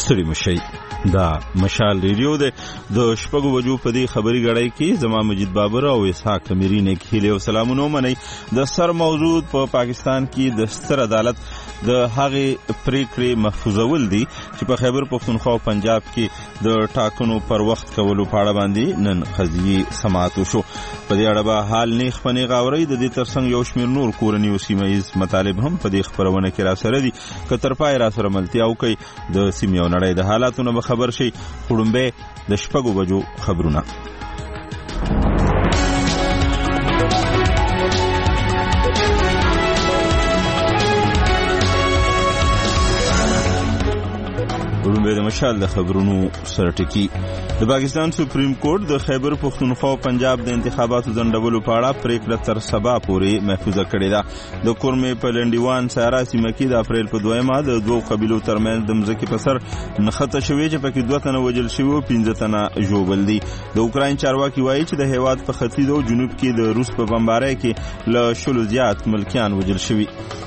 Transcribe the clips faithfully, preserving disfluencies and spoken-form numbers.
ستړي مشي. دا مشال ریډیو ده د شپږو بجو په دې خبري غړای کې زما مجید بابر او اسحاق کمیری نه کېله او سلامونه منئ. د سر موجود په پا پاکستان کې د ستر عدالت د هغې پریکړې محفوظول دي چې په خیبر پختونخوا او پنجاب کې د ټاکنو پر وخت کولو په اړه باندې نن قضیې سماعت وشو. په دې اړه به حال نیغ په نیغ اورئ. د دې ترڅنګ یو شمېر نور کورني او سیمه ییز مطالب هم په دې خپرونه کې را سره دي. که تر پای را سره ملتیا وکړئ د سیمې او نړۍ د حالاتو نه به خبر شي. خړومبه د شپږو بجو خبرونه. خړومبه د مشال د خبرونو سرټکی. د پاکستان سپریم کورټ د خیبر پختونخوا او پنجاب د انتخاباتو ځنډولو په اړه پریکړه تر سبا پورې محفوظه کړې ده. د کورمې په لنډیوان سارا سیمه کې د اپریل په دویمه د دوو قبیلو ترمنځ د مځکې په سر نښته شوې چې پکې دوه تنه وژل شوي او پنځه تنه ژوبل دي. د اوکراین چارواکي وایي چې د هیواد په ختیځ او جنوب کې د روس په بمبارۍ کې له شلو زیات ملکیان وژل شوي.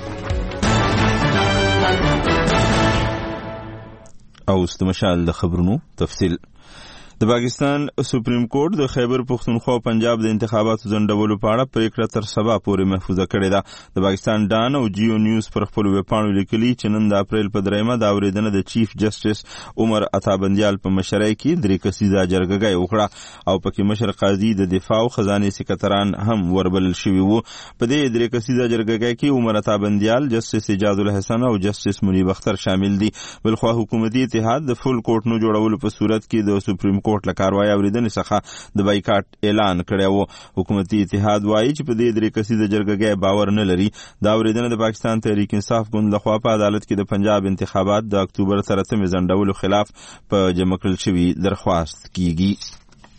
او استمشال د خبرونو تفصیل. د پاکستان سپریم کورټ د خیبر پختونخوا او پنجاب د انتخاباتو ځنډولو په اړه پریکړه تر سبا پورې محفوظه کړې ده. د پاکستان ډان او جیو نیوز پر خپل ویبپاڼو لیکلي چې نن د اپریل په دریمه د اورېدنه د چیف جسټس عمر عطا بندیال په مشرۍ کې درې کسیزه جرګه وکړه او پکې مشر قاضي د دفاع او خزانه سکرټران هم وربلل شوي وو. په دې درې کسیزه جرګه کې عمر عطا بندیال، جسټس اجاد الحسن او جسټس منیب اختر شامل دي. بلخوا حکومتي اتحاد د فل کورټ نو جوړولو په صورت کې د سپریم کورټ له کاروایی اورېدنې څخه د بایکاټ اعلان کړی و. حکومتي اتحاد وایي چې په دې درې کسیزه جرګه باور نه لري. دا اورېدنه د پاکستان تحریک انصاف ګوند لخوا په عدالت کې د پنجاب انتخابات د اکتوبر تر اتمې ځنډولو خلاف په جمع کړل شوي درخواست کیږي.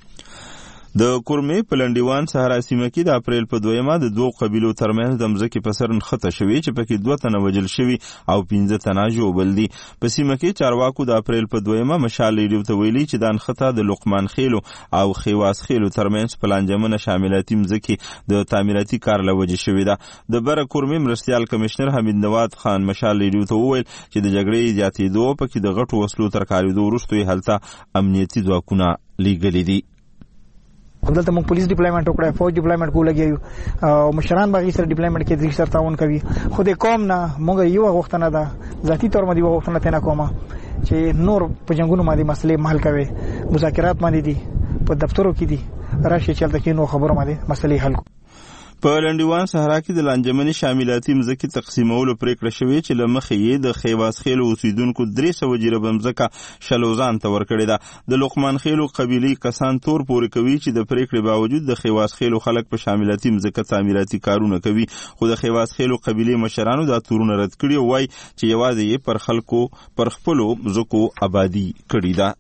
د کورمې په لنډیوان سهارا سیمه کې د اپریل په دویمه د دوو قبیلو ترمنځ د مځکې په سر نښته شوې چې پکې دوه تنه وژل شوي او پنځه تنه ژوبل دي. په سیمه کې چارواکو د اپریل په دویمه مشال ریډیو ته ویلي چې دا نښته د لقمان خیلو او خیواس خیلو ترمنځ په لانجمنه شاملاتي مځکې د تعمیراتي کار له وجې شوې ده. د بره کورمې مرستیال کمشنر حمید نواد خان مشال ریډیو ته وویل چې د جګړې زیاتېدو پکې د غټو وسلو تر کارېدو وروسته یې هلته امنیتي ځواکونه لیږلي دي. دلته موږ پولیس ډیپلایمنټ وکړای، فوج ډیپلایمنټ کو لګیو او مشران باغی سره ډیپلایمنټ کې د سر تعاون کوي. خو د قوم نه موږ یو غوښتنه ده، ذاتی تور مې یو غوښتنه تنه کومه چې نور په جنگونو باندې مسلې محل کوي، مذاکرات باندې دي، په دفترو کې دي، راشي چلته کې نو خبرو باندې مسلې حل. په لنډیوان صحرا کې د لانجمنې شاملاتي مځکې تقسیمولو پریکړه شوې چې له مخې یې د خیواس خیلو اوسیدونکو درې سوه جریبه مځکه شلوزان ته ورکړې ده. د لقمان خیلو قبیلې کسان تور پورې کوي چې د پریکړې باوجود د خیواس خیلو خلک په شاملاتي مځکه تعمیراتي کارونه کوي، خو د خیواس خیلو قبیلې مشرانو دا تورونه رد کړي او وایي چې یوازې یې پر خلکو پر خپلو مځکو آبادي کړې ده.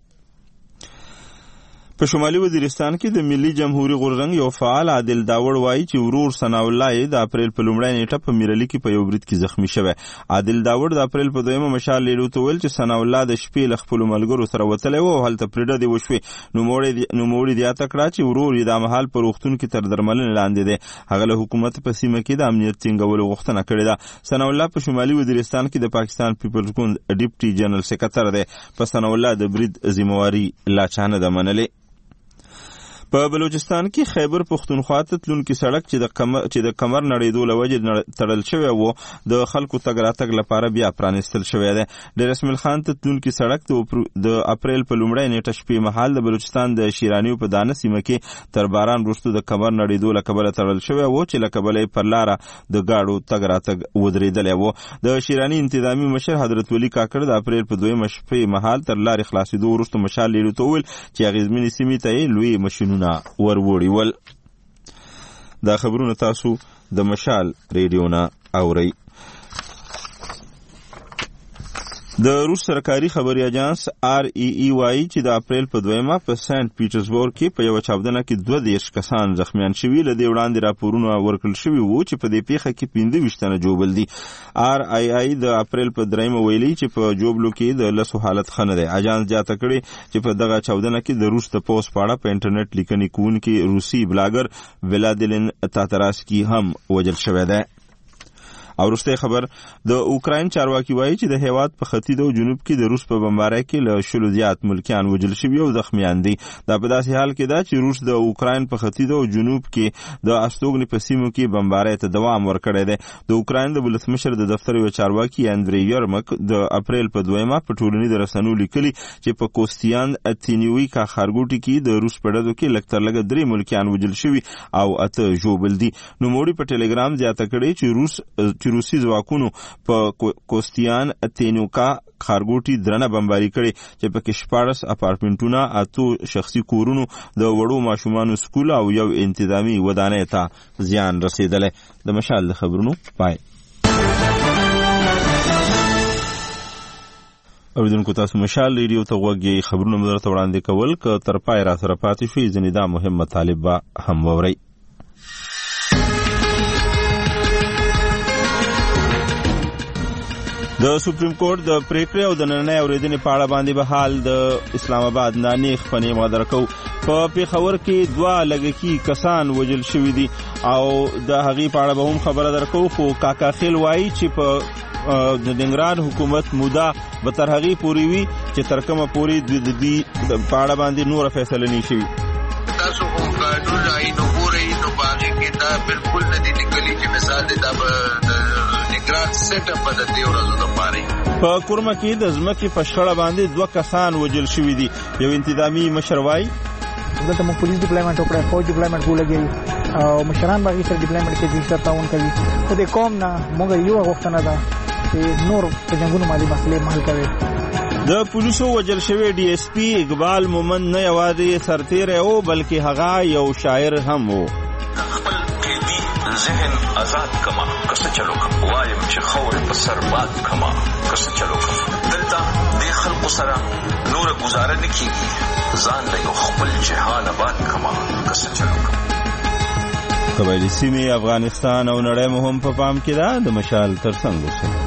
په شمالي وزیرستان کې د ملي جمهوریت غورځنګ یو فعال عادل داوړ وایي چې ورور ثنا الله یې د اپریل په لومړۍ نیټه په میرلي کې په یو برید کې زخمی شوی. عادل داوړ د اپریل په دویمه مشال لیدو ته ویل چې ثنا الله د شپې له خپلو ملګرو سره وتلی و او هلته پرې ډزې وشوې. نوموړي زیاته کړه چې ورور یې دا مهال په روغتون کې تر درملنې لاندې دی. هغه له حکومت په سیمه کې د امنیت ټینګولو غوښتنه کړې ده. ثنا الله په شمالي وزیرستان کې د پاکستان پیپلز ګوند ډیپټي جنرال سکرټر دی. په ثنا الله د برید ذمہواري لا چا نه ده منلې. په بلوچستان کې خیبر پختونخوا ته تلونکي سړک چې د کمر چې د کمر نړېدو له وجې تړل شوی و د خلکو تګ راتګ لپاره بیا پرانیستل شوی دی. ډیر اسماعیل خان ته تلونکي سړک د اپریل په لومړۍ نیټه شپې مهال د بلوچستان د شیرانیو په دانه سیمه کې تر باران وروسته د کمر نړېدو له کبله تړل شوی و چې له کبله یې پر لاره د ګاډو تګ راتګ ودرېدلی و. د شیراني انتظامي مشر حضرت ولی کاکړ د اپریل په دویمه شپې مهال تر لارې خلاصېدو وروسته مشال لیدو ته وویل چې اغېزمنې سیمې ته یې لوی ماشینونه وروړي ول. دا خبرونه تاسو د مشال ریډیو نه اورئ. د روس سرکاري خبري اجانس آر ای ای وایي چې د اپریل په دویمه په سنت پیټرزبورګ کې په یو چاودنه کې دوه دېرش کسان زخمیان شوي. له دې وړاندې راپورونه ورکړل شوي وو چې په دې پیښه کې پنځه ویشت تنه ژوبل دي. آر ای ای د اپریل په دریمه ویلي چې په ژوبلو کې د لسو حالت ښه نه دی. اجانس زیاته کړې چې په دغه چاودنه کې د روس د پوځ په اړه په انټرنیټ لیکنې کوونکی روسي بلاګر ولادیمیر تاتراسکي هم وژل شوی دی. او وروستی خبر د اوکراین چارواکي وایي چې د هیواد په ختیځ او جنوب کې د روس په بمبارۍ کې له شلو زیات ملکیان وژل شوي او زخمیان دي. دا په داسې حال کې ده چې روس د اوکراین په ختیځ او جنوب کې د استوګنې په سیمو کې بمبارۍ ته دوام ورکړی دی. د اوکراین د ولسمشر د دفتر یو چارواکي اندری یرمک د اپریل په دویمه په ټولنیزو رسنیو لیکلي چې په کوستیان اتینیویکا ښارګوټي کې د روس په ډزو کې لږ تر لږه درې ملکیان وژل شوي او اته ژوبل دي. نوموړي په ټلګرام زیاته کړې چې روس چې روسي ځواکونو په کوستیان اتینیوکا ښارګوټي درنه بمباري کړې چې پکې شپاړس اپارتمنټونه، اتو شخصي کورونو، د وړو ماشومانو سکول او یو انتظامی ودانۍ ته زیان رسېدلی. د مشال د خبرونو پای. اوریدونکو تاسو مشال ریډیو ته غوږی، خبرونه مو درته وړاندې کول، که تر پای را سره پاتې شئ ځینې دا مهم مطالب به هم واورئ. د سپریم کورټ د پریکړې او د نننۍ اورېدنې په اړه باندې به حال د اسلام آباد نه نیغ په نیغه درکو. په پیښور کې دوه لږکي کسان وژل شوي دي او د هغې په اړه به هم خبره درکو. خو کاکا خیل وایي چې په د ننګرهار حکومت موده به تر هغې پورې وي چې تر کومه پورې د دې په اړه باندې نوره فیصله نه شوي. تاسو خو قانون عین وګورئ نو په هغې کې دا بالکل نه دي لیکلي چې مثال دی دا به ننګرهار سیټ اپ د دې ورځو دپاره. په کورمه کې د ځمکې په شخړه باندې دوه کسان وژل شوي دي. یو انتظامي مشر وایي دلته موږ پولیس ډیپلایمنټ وکړی، فوج ډیپلایمنټ ولګوي او مشران به هغې سره ډیپلایمنټ کې زیاتره تعاون کوي. خو د قوم نه موږ یوه غوښتنه ده چې نور په جنګونو مالي مسلې حل کوي. د پولیسو وژل شوی ډي اس پي اقبال مومند نه یوازې سرتیری و بلکې هغه یو شاعر هم و. خپل قیدي ذهن آزاد کما کسه چلو کم وایم چې خورې په سر باد کما کسه چلو کم. دلته د خلکو سره نور گزاره نه کیږي، ځان له یو خپل جهان آباد کما کسه چلو کم. قبایلي سیمې افغانستان او نړۍ مو هم په پام کې ده. د مشال ترڅنګ اوسئ.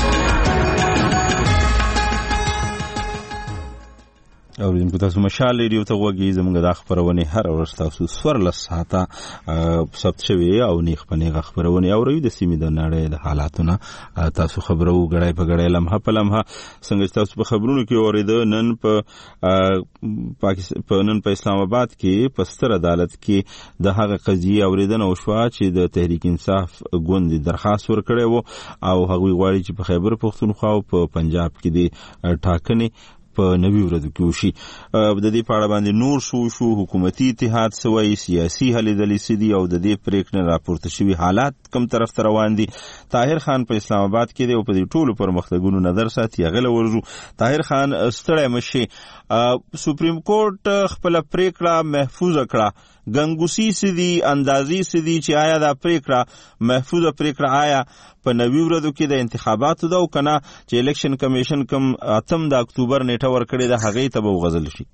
اوریدونکو تاسو مشال ریډیو ته غوږی، زموږ د خبرونې هر ورځ تاسو څوارلس ساعته ثبت شوي او نیغ په نیغه خبرونه اورئ. د سیمې د نړۍ د حالاتونه تاسو خبرو غړای په غړای لمحه په لمحه څنګه تاسو په خبرونو کې اوریده. نن په پاکستان نن په اسلام آباد کې په ستر عدالت کې د هغه قضیه اوریدنه وشوه چې د تحریک انصاف ګوند درخواست ورکړی وو او هغوی غواړي چې په خیبر پختونخوا او په پنجاب کې د ټاکنې په نوي ورځو کې وشي. د دې په اړه باندې نور شو شو حکومتي اتحاد سوی سیاسي هلې ځلې څه دي او د دې پرېکړې راپورته شوي حالات کوم طرف ته روان دي. طاهر خان په اسلام آباد کې دی او په دې ټولو پرمختګونو نظر ساتي. هغه له ورځو طاهر خان ستړی مه شي. سپریم کورټ خپله پرېکړه محفوظه کړه. ګنګوسي څه دي، اندازې څه دي چې آیا دا پرېکړه محفوظه پرېکړه آیا په نوي ورځو کې د انتخاباتو ده او که نه چې الیکشن کمیشن کوم اتم د اکتوبر نیټه ورکړې ده هغې ته به وغځل شي.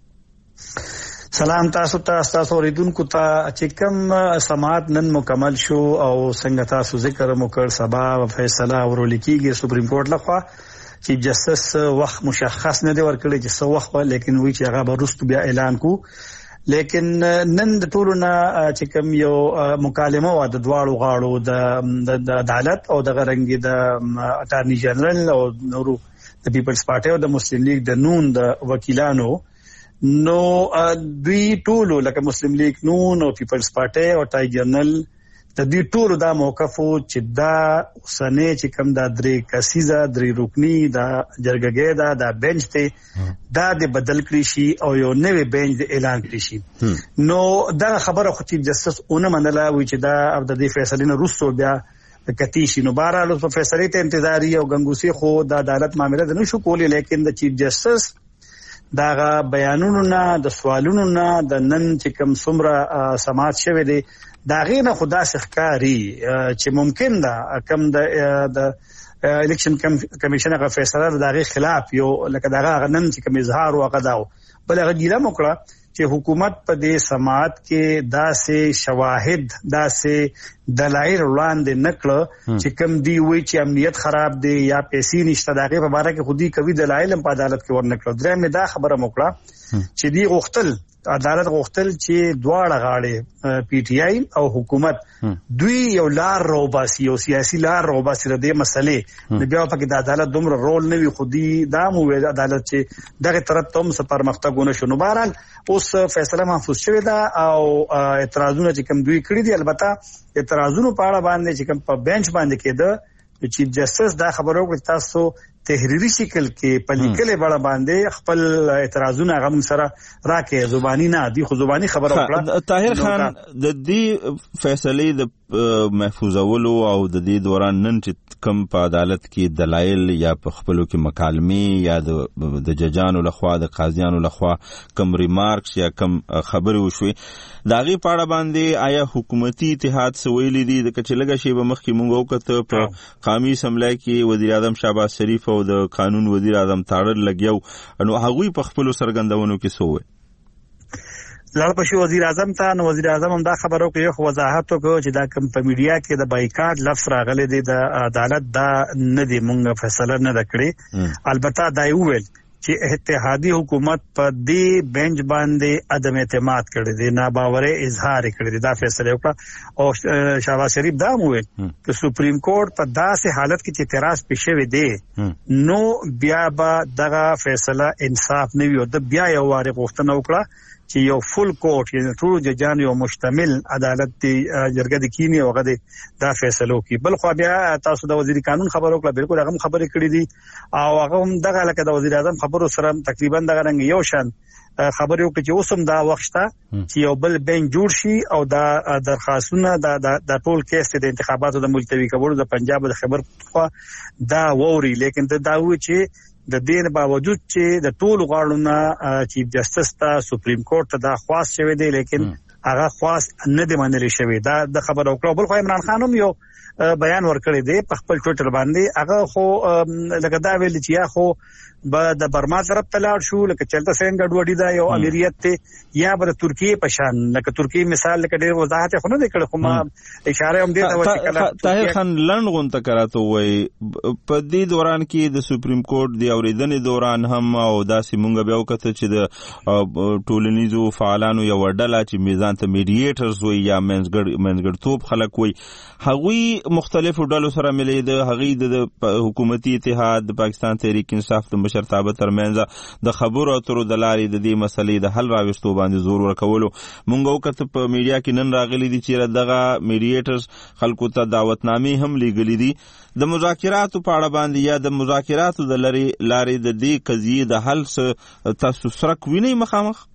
سلام تاسو ته، تاسو اوریدونکو ته چې کوم سماعت نن مکمل شو او څنګه تاسو ذکر مو کړ سبا فیصله ورول کېږي سپریم کورټ لخوا. چیف جسټس وخت مشخص نه دی ورکړی چې څه وخت به، لیکن وایي چې هغه به وروسته بیا اعلان کو. لیکن نن د ټولو نه چې کوم یو مکالمه وه د دواړو غاړو د عدالت او دغه رنګې د اټارني جنرال او نورو د پیپلز پارټي او د مسلم لیگ د نون د وکیلانو، نو دوی ټولو لکه مسلم لیگ نون او پیپلز پارټي او ټای جنرال د دې ټولو دا موقف و چې دا اوسنۍ چې کوم دا درې کسیزه درې رکني دا جرګه دا دا بینچ ته دا د بدل کړی شي او یو نوې بینچ د اعلان کړی شي. نو دا خبره خو چیف جسټس اونه منله وی چې دا د دې فیصلې نه وروسته بیا کتی شي. نو بهرحال په فیصلې ته انتظاري او ګنګوسي خو د عدالت معامله نه شو کولی، لیکن د چیف جسټس دا بیانونو نه د سوالونو نه د نن چې کوم څومره سماعت شوی دی دا غینه خدا ښکاري چې ممکن ده کوم د الیکشن کمیشن غو فیصله د هغې خلاف یو لکه دغه نن چې کوم اظهار وکړه دا بل هغه ګیله وکړه چې حکومت په دې سماعت کې داسې شواهد داسې دلایل وړاندې نه کړه چې کوم دی وایي چې امنیت خراب دی یا پیسې نشته. د هغې په باره کې خودي کوي دلایل هم په عدالت کې ورنه کړه. درېیمې دا خبره مو کړه چې دی غوښتل عدالت غوښتل چې دواړه غاړې پی ټی آی او حکومت دوی یو لار روباسي او سیاسي لار روباسي د دې مسلې د بیا په کې د عدالت دومره رول نه وي خودي دا مو عدالت چې دغه طرف ته هم سفر مختګونه شنو بهرحال اوس فیصله محفوظ شوې ده او اعتراضونه چې کوم دوی کړی دي البته اعتراضونو په اړه باندې چې کوم په بنچ باندې کېده چیف جسټس دا خبرو کوي تاسو تحریری شکل کې په لیکلې بڑا باندې خپل اعتراضونه غو سره راکې زبانی نه دی خو زبانی خبره وکړه. طاهر خان د دې فیصلې د محفوظولو او د دې دوران نن چې کم په عدالت کې دلایل یا په خپلو کې مکالمې یا د د ججانو لخوا د قاضیانو لخوا کم ریمارکس یا کم خبرې وشوي داغي پاړه باندې آیا حکومتي اتحاد سویلې دي د کچلګه شی به مخ کې مونږ وکړو په قومي اسمبلی کې وزیر اعظم شهباز شریف او د قانون وزیر اعظم تاړل لګیو نو هغوی په خپل سرګندونو کې سوې لړ پښې وزیر اعظم ته نو وزیر اعظم هم دا خبرو کې خو وضاحت وکړو چې دا کم په میډیا کې د بایکاټ لفظ راغلي دی د عدالت دا نه دی مونږ فیصله نه وکړي البته دا ویل چې اتحادی حکومت په دې بنچ باندې عدم اعتماد کړی دی ناباوري اظهار کړی دی دا فیصله وکړه او شهباز شریف دا وویل چې سپریم کورټ په داسې حالت کې چې اعتراض پېښوي دی نو بیا به دغه فیصله انصاف نه وي او د بیا یو واره غوښتنه وکړه چې یو فل کورټ یعنی ټول ججان یو مشتمل عدالت دی جرګه د کینی او غده دا فیصلو کی بل خو بیا تاسو د وزیر قانون خبرو کړه بالکل هغه خبرې کړې دي او هغه هم دغه لکه د وزیر اعظم خبرو سره تقریبا دغه رنګ یو شان خبرې وکړي چې اوسم دا وخت شته چې یو بل بین جوړ شي او دا درخواستونه د د ټول کیس د انتخاباتو د ملتوي کولو د پنجاب د خبر خو دا ووري لیکن دا و چې د دې باوجود چې د ټول غاړو چیف جسټس ته سپریم کورټ ته دا خواست شوی دی لیکن هغه خواست نه دی منل شوی دا د خبر او بل خو عمران خان هم یو بیان ورکړی دی په خپل ټویټر باندې هغه خو لکه دا ویل چې یا خو به د برما طرف ته لاړ شو لکه چلته څنګه ډوډۍ دا یو امیریت ته یا به ترکیه په شان لکه ترکیه مثال لکه ډېر وضاحت خو نه دی کړی خو ما اشاره هم دې ته وکړه طاهر خان لنډ غونډه کراته وای په دې دوران کې د سپریم کورټ دی اوریدنې دوران هم او داسې مونږ بیا وکړه چې د ټولنیزو فعالانو یو ډله چې میزان ته میډیټرز وای یا منځګړ منځګړتوب خلک وای هغوی مختلفو ډلو سره ملي د هغوی د حکومتي اتحاد د پاکستان تحریک انصاف د مشرتابه ترمنځ د خبرو اترو د لارې د دې مسلې د حل راوستو باندې زور ورکولو مونږ وکړه په میډیا کې نن راغلي دي چې دغه میډیټرز خلکو ته دعوتنامې هم لیږلي دي د مذاکراتو په اړه باندې یا د مذاکراتو د لارې د دې قضیې د حل تاسو سره کوینه مخامخ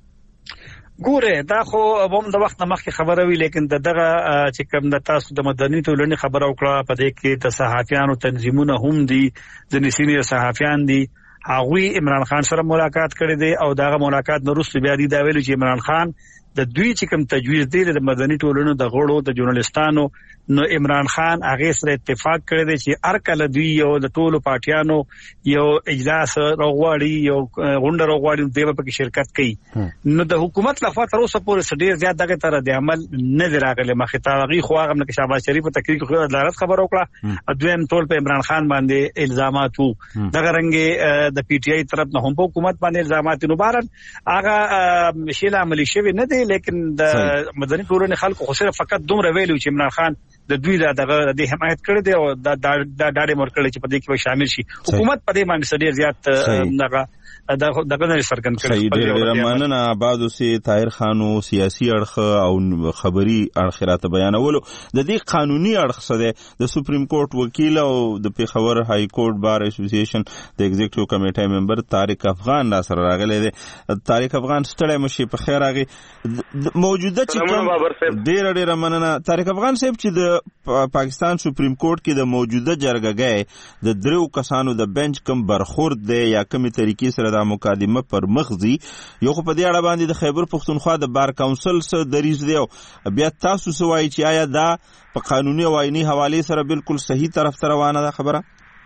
ګوره دا خو هم د وخت مخکې خبره وی لیکن دغه چې کوم د تاسو د مدني ټولنې خبره وکړه په دې کې د صحافیانو تنظیمونه هم دي د نسینی صحافیان دي هغوی عمران خان سره ملاقات کړی دی او دغه ملاقات وروسته بیا دی دا ویل چې عمران خان د دوی چې کوم تجویز دی د مدني ټولنو د غړو د ژورنالستانو نو عمران خان هغه سره اتفاق کړی دی چې هر کله دوی یو د ټولو پارټیانو یو اجلاس راغواړي یو غونډه راغواړي دوی په کې شرکت کوي نو د حکومت لخوا تر اوسه پورې ډېر زیات دغه تر د عمل نه دی راغلی مخې ته هغه خو هغه د شهباز شریف په تقریر کې عدالت خبر وکړه دویم ټول په عمران خان باندې الزامات وو دغه رنګ د پی ټی آی طرف نه هم په حکومت باندې الزامات نو بارن هغه شیل عملی شوی نه دی لیکن د مدني ټولنې خلکو خو صرف فقط دومره ویلو چې عمران خان د دوی دغه د حمایت کړی دی او د ډاډه مور کړی چې په دې کې شامل شي حکومت په دې باندې ډېر زیات دغه دغه نه سرګن کړی ډېر مننه آبادو سي طاهر خانو سیاسي اړخ او خبري اړخ راته بیانولو د دې قانوني اړخ سره د سپریم کورټ وکیل او د پیښور های کورټ بار اسوسییشن د ایگزیکټیو کمیټې ممبر طارق افغان را سره راغلی دی طارق افغان ستړی مشي په خیر راغی موجوده چې کوم ډېر ډېر مننه طارق افغان صاحب چې د پاکستان سپریم کورټ کې د موجوده جرګه د درو کسانو د بنچ کم برخورد دی یا کومه طریقې سره د مقدمه پر مخزي یو خو په دې اړه باندې د خیبر پښتونخوا د بار کونسل سره دریز دی بیا تاسو سوای چې آیا دا په قانوني او آئینی حواله سره بالکل صحیح طرف ته روانه ده خبره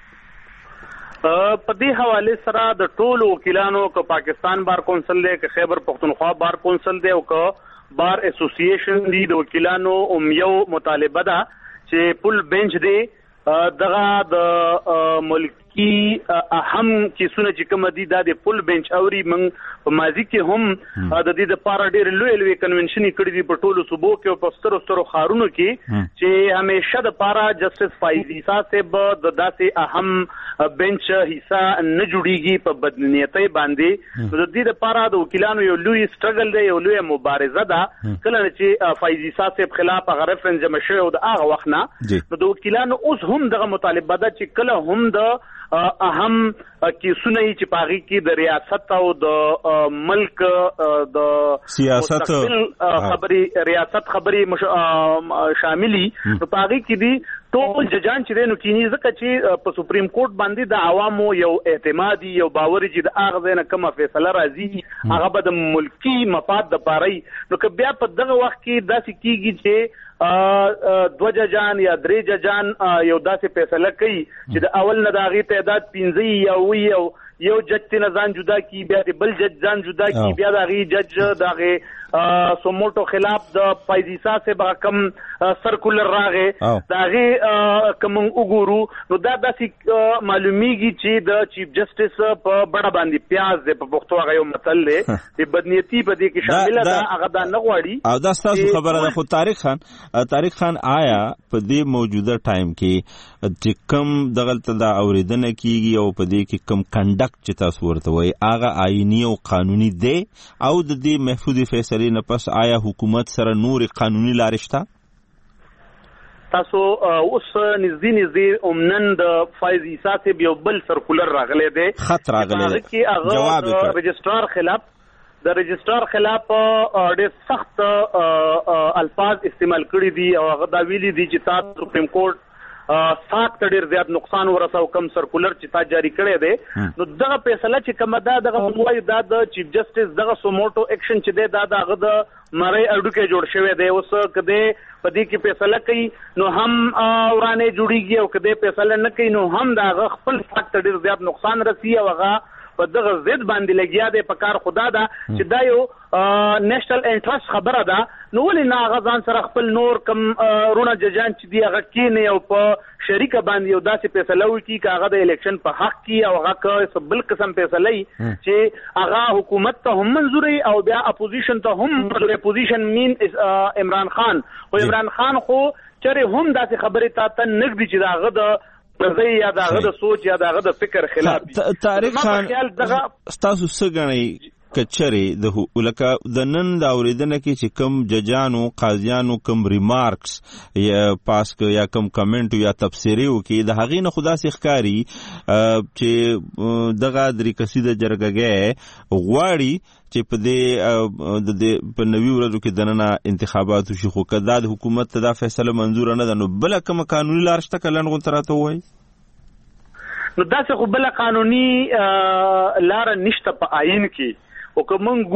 په دې حواله سره د ټولو وکیلانو ک پاکستان بار کونسل دی ک خیبر پښتونخوا بار کونسل دی او ک بار اسوسییشن دی د وکیلانو اوم یو مطالبه ده چې پل بنچ دی دغه د ملک ملکی اهم کیسونه چې کوم دي د فل بنچ اوري من په ماضي کې هم د دې د پاره ډېر لوی لوی کنونشن کړي دي په ټولو صوبو کې او په سترو سترو خارونو کې چې همیشه د پاره جسټس فایز عیسی صاحب د داسې اهم بنچ حصہ نه جوړیږي په بدنیتۍ باندې د دې د پاره د وکیلانو یو لوی سټرګل دی یو لوی مبارزه ده کله چې فایز عیسی صاحب خلاف هغه ریفرنس جمع شوی او د هغه وخت نه نو د وکیلانو اوس هم دغه مطالبه ده چې کله هم د اهم کیسونه چې پاغي کې د ریاست او د ملک د سیاست خبري ریاست خبري شاملي نو پاغي کې دي ټول ججان چې نو کینی ځکه چې په سپریم کورټ باندې د عوامو یو اعتمادي یو باور چې د اغه نه کومه فیصله راځي هغه به د ملکی مفاد د پاره نو که بیا په دغه وخت کې داسې کیږي چې دو ججان یا درې ججان یو داسې فیصله کوي چې د اول نه د هغې تعداد پنځه یا اووه یو یو جج ته ځان جدا کی بیا د بل جج ځان جدا کی بیا د هغې جج د هغې سوموټو خلاف د فایز عیسی صاحب کم سرکولر راغې د هغې که موږ وګورو نو دا داسې معلومیږي چې د چیف جسټس په بڼه باندې پیاز دی په پښتو هغه یو متل دی د بدنیتي په دې کې شامله ده هغه دا نه غواړي او دا ستاسو خبره ده خو طارق خان طارق خان آیا په دې موجوده ټایم کې چې کم دغلته دا اوریدنه کیږي او په دې کې کم کنډکټ چې تاسو ورته وایي هغه آئینی او قانوني دی او د دې محفوظ فیصلې نه پس آیا حکومت سره نور قانوني لارې شته؟ تاسو اوس نږدې نږدې عمنن د فایز عیسی صاحب یو بل سرکولر راغلی دی خط راغلی دی جواب د رجسټرار خلاف د رجسټرار خلاف ډېر سخت الفاظ استعمال کړي دي او هغه دا ویلي دي چې تاسو سپریم کورټ ساک ته ډېر زیات نقصان ورساو کم سرکولر چې تا جاری کړی دی نو دغه فیصله چې کومه ده دغه وایي دا د چیف جسټس دغه سوموټو اکشن چې دی دا د هغه د مری اډوکې جوړ شوی دی اوس کده په دې کې فیصله کوي نو هم ورانه جوړیږي او کده فیصله نه کوي نو هم دا خپل فقط ډېر زیات نقصان رسي او هغه په دغه ضد باندې لګیا دی په کار خدا ده چې دا یو نېشنل انټرست خبره ده نو ولې نه هغه ځان سره خپل نور کم رونه ججان چې دی هغه کینې او په شریکه باندې یو داسې فیصله وکړي چې هغه د الیکشن په حق کې او هغه بل قسم فیصله چې هغه حکومت ته هم منظوري او بیا اپوزیشن ته هم منظوري اپوزیشن مین عمران خان خو عمران خان خو چېرې هم داسې خبرې تا ته نږدې چې د هغه د پرځای یا د هغه د سوچ یا د هغه د فکر خلاف طارق خان ستاسو څه ګڼئ کچره د لکه د نن د اوریدنه کې چې کم ججانو قاضیانو کم ریمارکس یا پاس یا کم کمنټ یا تفسیری وکي د هغې نه خدا سي ښکاری چې دغه درې کسیده جرګه غواړي چې په دې د په نوي ورځو کې دننه انتخابات وشي خو کدا د حکومت ته دا فیصله منظور نه ده نو بل کوم قانوني لار شته کلن غونته راته وایي نو داسې خو بل قانوني لار نشته په آئین کې او که مونږ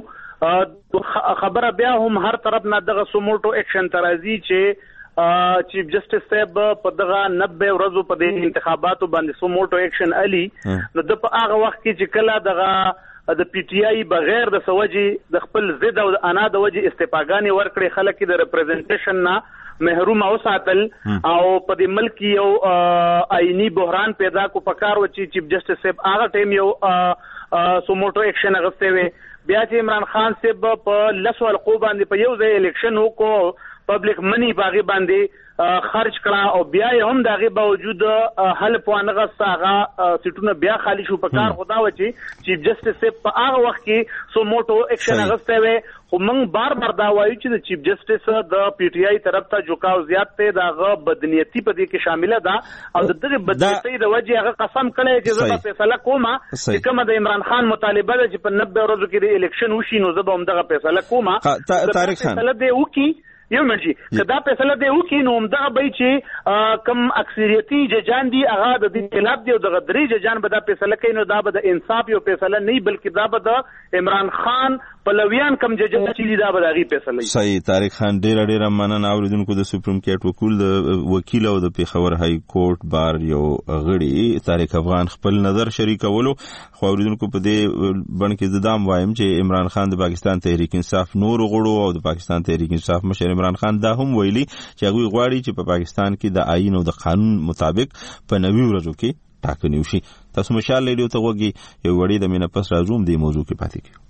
ګورو خبره بیا هم هر طرف نه دغه سوموټو اکشن ته راځي چې چیف جسټس صاحب په دغه نبه ورځو په دې انتخاباتو باندې سوموټو اکشن علي نو د په هغه وخت کې چې کله دغه د پی ټی آی بغیر د سوجي د خپل ضد او انا د وجه استفاګانی ورکړي خلک د ریپرزنټیشن نه محروم او ساتل او په دې ملک یو آئینی بحران پیدا کو پکار و چې چیف جسټس صاحب هغه ټیم یو سوموټو اکشن غوښته وي بیا چې عمران خان صاحب په لسو القو باندې په یو ځای الیکشن وکړو پبلک منی باغی باندې خرج کړه او بیا هم دغه باوجود حل پوانه غساغه سټونه بیا خالی شو په کار خدا و چې چیف جسټس په هغه وخت کې سوموټو اکشن غوښته وي خو موږ بار بار دا وایو چې د چیف جسټس د پی ټی آی طرف ته جوکاو زیات ته دغه بدنیتی په دې کې شامله ده او دغه بدنیتی د وجه هغه قسم کړی چې زه په فیصله کومه چې کومه د عمران خان مطالبه ده چې په نبه ورځو کې د الیکشن وشي نو زه به هم دغه فیصله کومه طارق خان فیصله دی وکي یو منشي کدا فیصله دی وکي نو همدغه به چې کم اکثریتي ججان دي هغه د دې خلاف دی او دغه درې ججان به دا فیصله کوي نو دا به د انصاف یو فیصله نه بلکې دا به د عمران خان پلویان کم ججان چې دا به دغه فیصله صحیح طارق خان ډیر ډیر مننه اوریدونکو د سپریم کورټ وکیل د وکیل او د پیښور های کورټ بار یو غړي طارق افغان خپل نظر شریکولو خو اوریدونکو په دې بڼ کې زدام وایم چې عمران خان د پاکستان تحریک انصاف نور غړو او د پاکستان تحریک انصاف مشر عمران خان دا هم ویلي چې هغه غواړي چې په پاکستان کې د آئین او د قانون مطابق په نوي ورځو کې ټاکنې وشي. تاسو مشال ریډیو ته وګورئ، یو وړي د مینه پس راځوم د موضوع کې پاتې کیږو.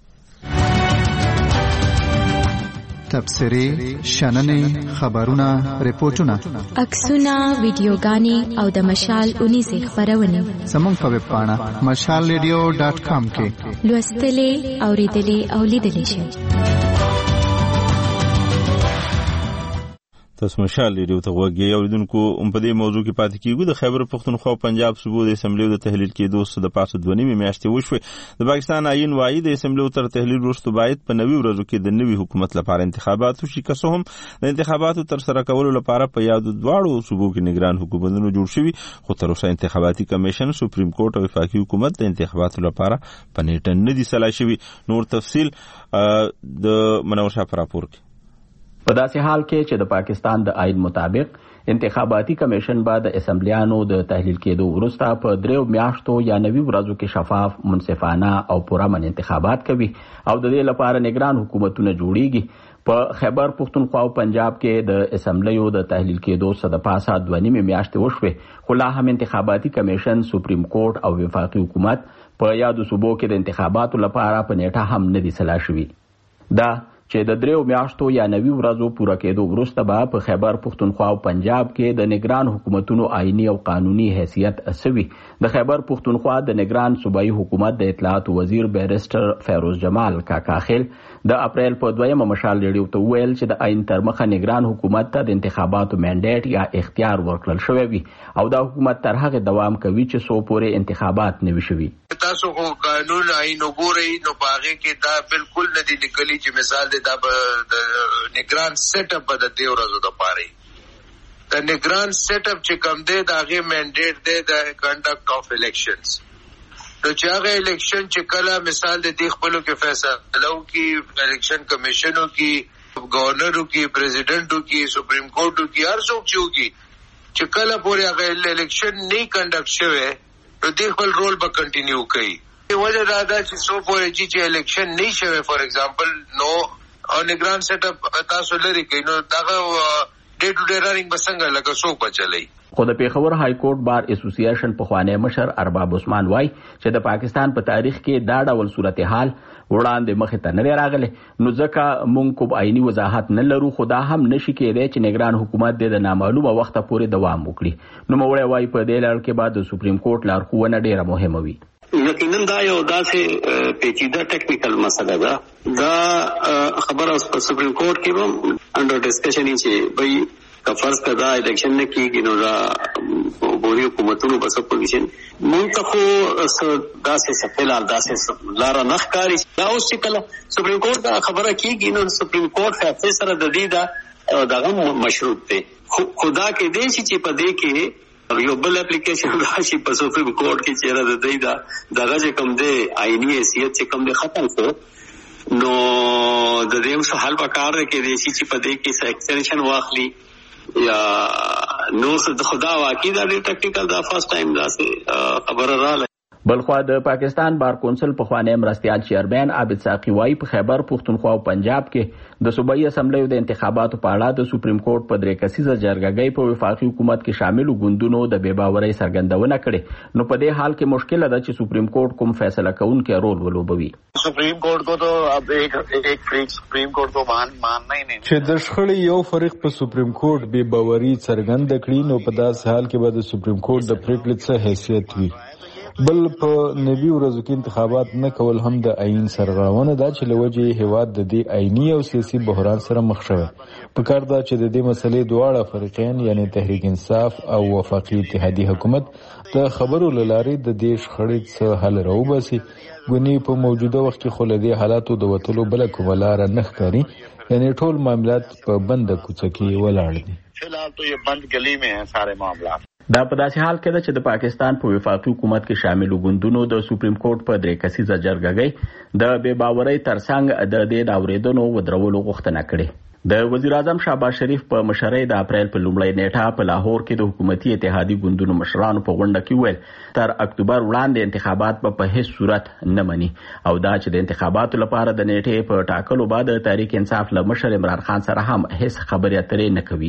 تبصرې، شننې، خبرونه، ریپورتونه، عکسونه، ویډیوګانې او د مشال اونیزې خپرونې زموږ په ویب پاڼه مشال ریډیو ډاټ کام کې لوستلې، اورېدلې او لیدلې شئ. تاسو مشال ریډیو ته وګورئ. اوریدونکو هم په دې موضوع کې پاتې کیږو. د خیبر پختونخوا او پنجاب صوبو د اسمبلی د تحلیل کېدو څخه د پاسه دوه نیمې میاشتې وشوې. د پاکستان آئین وايي د اسمبلی تر تحلیل وروسته باید په نوي ورځو کې د نوي حکومت لپاره انتخابات وشي. که څه هم د انتخاباتو تر سره کولو لپاره په یادو دواړو صوبو کې نگران حکومتونه جوړ شوي، خو تر اوسه انتخاباتي کمیشن، سپریم کورټ او وفاقي حکومت د انتخاباتو لپاره په نیټه نه دي سلا شوي. نور تفصیل د منور شاه په راپور کې. په داسې حال کې چې د پاکستان د آئین مطابق انتخاباتي کمیشن به د اسمبلیانو د تحلیل کېدو وروسته په دریو میاشتو یا نوي ورځو کې شفاف، منصفانه او پرامن انتخابات کوي او د دې لپاره نگران حکومتونه جوړیږي. په خیبر پختونخوا او پنجاب کې د اسمبلیو د تحلیل کېدو څخه د پاسه دوه نیمې میاشتې وشوې، خو لا هم انتخاباتي کمیشن، سپریم کورټ او وفاقي حکومت په یادو صوبو کې د انتخاباتو لپاره په نیټه هم نه دي سلا شوي. دا چې د دریو میاشتو یا نوي ورځو پوره کېدو وروسته به په خیبر پختونخوا او پنجاب کې د نگران حکومتونو آئینی او قانوني حیثیت سوي. د خیبر پختونخوا د نگران صوبایي حکومت د اطلاعات وزیر بیرسټر فیروز جمال کاکاخیل د اپریل په دویمه مشال ریډیو ته وویل چې د آئین تر مخه نگران حکومت ته د انتخاباتو منډیټ یا اختیار ورکړل شوی وي او دا حکومت تر هغه دوام کوي چې څو پورې انتخابات نه وي شوي. تاسو خو قانون آئین وګورئ نو باغې کې دا بالکل نه دي لیکلي چې مثال دا د نگران سیټ اپ د دې ورځو د پاره د نگران سیټ اپ چې کوم دی دا غي منډیټ دی د کنډکټ اف الیکشنز. نو چې هغه الیکشن چې کله مثال د دې خپلو کې فیصلو کې الیکشن کمیشنو کې گورنرو کې پریزیډنټو کې سپریم کورټو کې هر څوک چې چې کله پورې هغه الیکشن نه کنډکټ شوی نو دې خپل رول به کنټینیو کوي. وجه دا ده چې څو پورې چې الیکشن نه شوی فار ایگزامپل نو او نگران سیټ اپ تاسو لري کوي نو دغه ډے ټو ډے رننګ بسنګ لکه څوک بچلای. خو د پیښور های کورټ بار اسوسییشن په خوانی مشر ارباب عثمان وای چې د پاکستان په تاریخ کې دا ډول صورتحال وړاندې مخې ته نه راغلی، نو ځکه مونږ کوم آئینی وضاحت نه لرو، خو دا هم نشي کېدی چې نگران حکومت د نامعلومه وخته پورې دوام وکړي. نو موږ وای په دې لړ کې بعد د سپریم کورټ لارښوونه ډیره مهمه وي. یقینا دا یو داسې پیچیده ټیکنیکل مسله ده. دا خبره په سپریم کورټ کې هم انډر ډسکشن چې وایي که فرض کړه دا الیکشن نه کېږي نو دا بوري حکومتونو به څه پوزیشن مونږ ته خو داسې څه فلحال داسې لاره نه ښکاري. دا اوس چې کله سپریم کورټ دا خبره کېږي نو سپریم کورټ فیصله سره د دې دا دغه مشروط دی. خو دا کېدی شي چې په دې کې یو بل اپلیکیشن راشي په سپریم کورټ کې چیرې د دې دا دغه چې کوم دی آئینی حیثیت چې کوم دی ختم شو نو د دې څه حل وکړ کې دی چې په دې کې سیکشن واخلي یا نو څه خدا واقعي دا ډېر ټیکنیکل دا فرست ټایم دا خبره رااله. بلخوا د پاکستان بار کونسل په خوانی مرستیال چیرمن عابد ساقی وای په خیبر پختونخوا او پنجاب کې د صوبایي اسمبلیو د انتخاباتو په اړه د سپریم کورټ په درې کسیزه جرګهګۍ په وفاقي حکومت کې شامل ګوندونو د بې باورۍ څرګندونه کړې. نو په دې حال کې مشکل ده چې سپریم کورټ کوم فیصله کوونکی رول ولوبوي. سپریم کورٹ کو تو اب ایک ایک فریق سپریم کورٹ کو مان ماننا ہی نہیں چې د شخړې یو فریق په سپریم کورټ بې باوري څرګنده کړي نو په داسې حال کې به د سپریم کورټ د پریکړې څه حیثیت وي. بل په نوي ورځو کې انتخابات نه کول هم د آئین سرغړونه ده چې لوجه هیواد د دې آئینی او سیاسي بحران سره مخ شوی. په کار ده چې د دې مسلې دواړه فریقین یعنی تحریک انصاف او وفاقي اتحادي حکومت د خبرو لارې د دې شخړې څخه حل راوباسي. ګونی په موجوده وخت کې خو له دې حالاتو د وتلو بل کومه لار نه ښکاري، یعنی ټول معاملات په بنده کوڅه کې ولاړ دي. فی الحال تو یہ بند گلی میں ہیں سارے معاملات. دا په داسې حال کې ده چې د پاکستان په وفاقي حکومت کې شامل ګوندونو د سپریم کورټ په درې کسیزه جرګهګۍ د بې باورۍ ترڅنګ د دې د اورېدنو ودرولو غوښتنه کړې. د وزیر اعظم شهباز شریف په مشرۍ د اپریل په لومړۍ نیټه په لاهور کې د حکومتي اتحادي ګوندونو مشرانو په غونډه کې ویل تر اکتوبر وړاندې انتخابات په هیڅ صورت نه مني او دا چې د انتخاباتو لپاره د نیټې په ټاکلو بعد تحریک انصاف له مشر عمران خان سره هم هیڅ خبرې اترې نه کوي.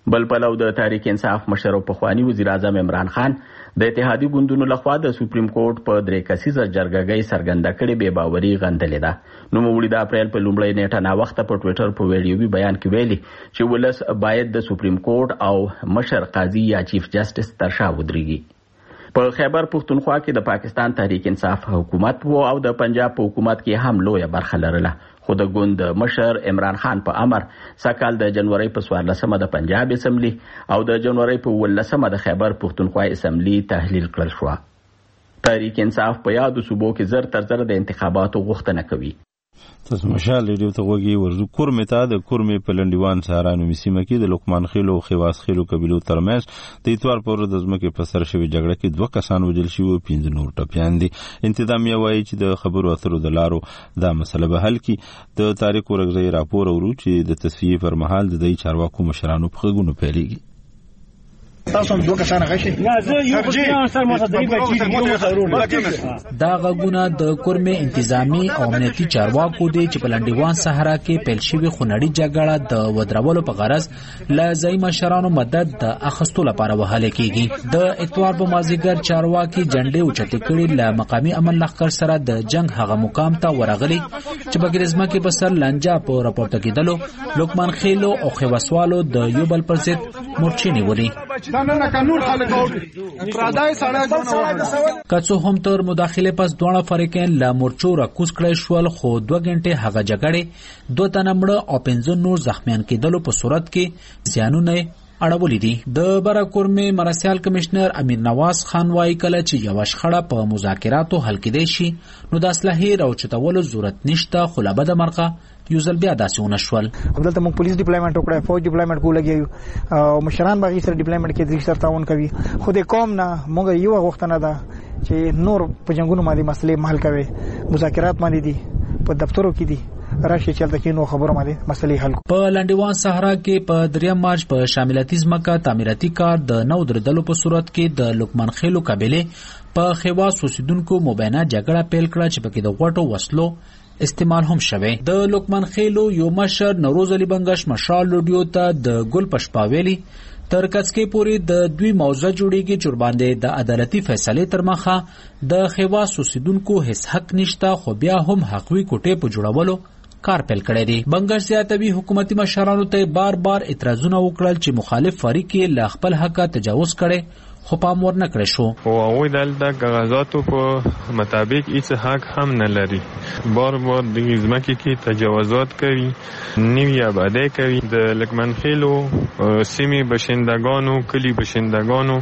بل پلو د تحریک انصاف مشر او پخوانی وزیر اعظم عمران خان د اتحادی ګوندونو لخوا د سپریم کورټ په درې کسیزه جرګهګۍ سرګنده کړې بې باوري غندلې ده. نو موږ د اپریل په لومړۍ نیټه نا وخت په ټوئیټر په ویډیوي بیان کې ویلي چې ولس باید د سپریم کورټ او مشر قاضي یا چیف جسټس تر شا ودرېږي. په خیبر پښتونخوا کې د پاکستان تحریک انصاف حکومت وو او د پنجاب په حکومت کې هم لویه برخه لرله. خو د ګوند مشر عمران خان په امر سکهال د جنوري په څوارلسمه د پنجاب اسمبلی او د جنوري په اوولسمه د خیبر پښتونخوا اسمبلی تحلیل کړل شو. تحریک انصاف په یادو صوبو کې زر تر زر د انتخاباتو غوښتنه کوي. تاسو مشال ریډیو ته وګورئ ورزو کورمه ته د کورمه په لنډیوان سهارانو میسیمه کې د لقمان خیلو او خواس خیلو قبیلو ترمنځ د اتوار پر ورځ د ځمکې په سر شوې جګړه کې دوه کسان وژل شوي او پنځه نور ټپیان دي. انتظامیه وایي چې د خبرو اترو د لارو دا مسله به حل کړي. د تاریخ ورغځي راپور اورو چې د تصفیې پر مهال د دې چارواکو مشرانو په غوږونو پیلېږي. تاسو هم دوه کسان غشي نه زه یو خپل سره مخدري بچی یو ضرور دا غوونه د کورمه انتظامی او امنیتي چارواکو دي چې په لنډیوان صحرا کې پیل شوی خونړی جګړه د ودرولو په غرض لازمي مشرانو مدد د اخستو لپاره وهاله کیږي. د اتوار په مازیګر چارواکي جنډې اوچتې کړي ل مقامی امن لخر سره د جنگ هغه مقام ته ورغلي چې بګریزما کې بسر لنجا په راپورته کېدلو لقمان خیلو او خواسوالو د یو بل پر ضد مورچې نیولې. کڅو هم تر مداخله پس دوه فریقین لا مورچو را کوس کړی شول خو دوه غنټه هغه جګړه دوه تنه مړه او پنځه نور زخمیان کېدلو په صورت کې زیانونه اړولې دي. د براکورمه مرسیال کمشنر امیر نواز خان وايي کله چې یو شخړه په مذاکراتو حل کېدای شي نو د اصلاحي راوچتولو ضرورت نشته. خو لا بده مرقه یو ځل بیا داسې ونشول. دلته موږ پولیس ډیپلایمنټ وکړای، فوج ډیپلایمنټ کو لګیو او مشران باغی سره ډیپلایمنټ کې د سر تعاون کوي. خو د قوم نه موږ یو غوښتنه ده چې نور په جنگونو باندې مسلې حل کوي. مذاکرات باندې دي په دفترو کې دي راشي چلته کې نو خبرو باندې مسلې حل. په لنډیوان صحرا کې په دریم مارچ په شاملاتي ځمکه تعمیراتي کار د نو درېدلو په صورت کې د لقمان خیلو قبیله په خواس اوسیدونکو مبینه جګړه پیل کړه چې پکې د غوټو وسلو استعمال هم شوه. د لقمان خیلو یو مشر نوروز علي بنگش مشال لوډیو ته د ګل پشپاویلی تر کڅکې پوری د دوی موضوع جوړیږي چې باندې د عدالتي فیصله تر مخه د خواس اوسیدونکو هیڅ حق نشته خو بیا هم حقوقي کوټې په جوړولو کار پیل کړی دی. بنگش زیاتوي حکومتي مشرانو ته بار بار اعتراضونه وکړل چې مخالف فریق له خپل حق تجاوز کړي خو پام ورنه کړی شو. او هغوی دلته کاغذاتو په مطابق هیڅ حق هم نه لري. بار بار د ځمکې کې تجاوزات کوي، نوی آبادی کوي. د لقمان خیلو سیمې باشندگانو، کلی باشندگانو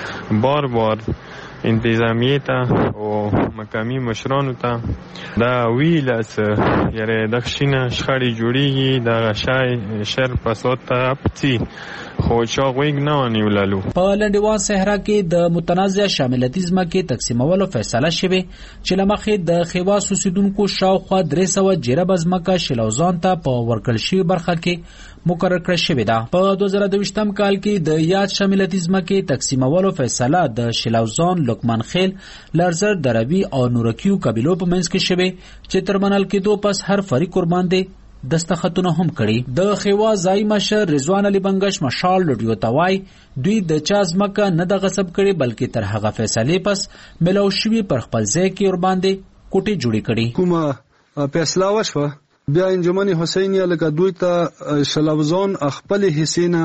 بار بار انتظامیه ته او مقامی مشرانو ته دا ویل چې یاره دښینه شخړې جوړیږي د غشای شر فساد ته اپتی خو چا غوږ نه ونیوللو. په لنډیوان صحرا کې د متنازع شاملاتي ځمکې تقسیمولو فیصله شوه چې لمخې د خواس اوسیدونکو شاوخوا درې سوه جریبه ځمکه شلوزان ته په ورکړل شوې برخه کې مقرر کړی شوې ده. په دوه زره دویشتم کال کې د یاد شاملاتي ځمکې تقسیمولو فیصله د شلوزان، لقمان خیل، لرزر، دروي او نورکیو قبیلو په منځ کې شوه چې تر منل کېدو پس هر فریق قربان دی دستخطونه هم کړي. د خواس ځای مشر رضوان علي بنگش مشال لوډیو توای دوی د چا ځمکه نه د غصب کړي بلکې تر هغه فیصله پس ملو شوی پر خپل ځای کې ور باندې کوټې جوړې کړي. کومه فیصله وشوه بیا انجمن حسینیه لکه دوی ته شلوزان خپل حسینه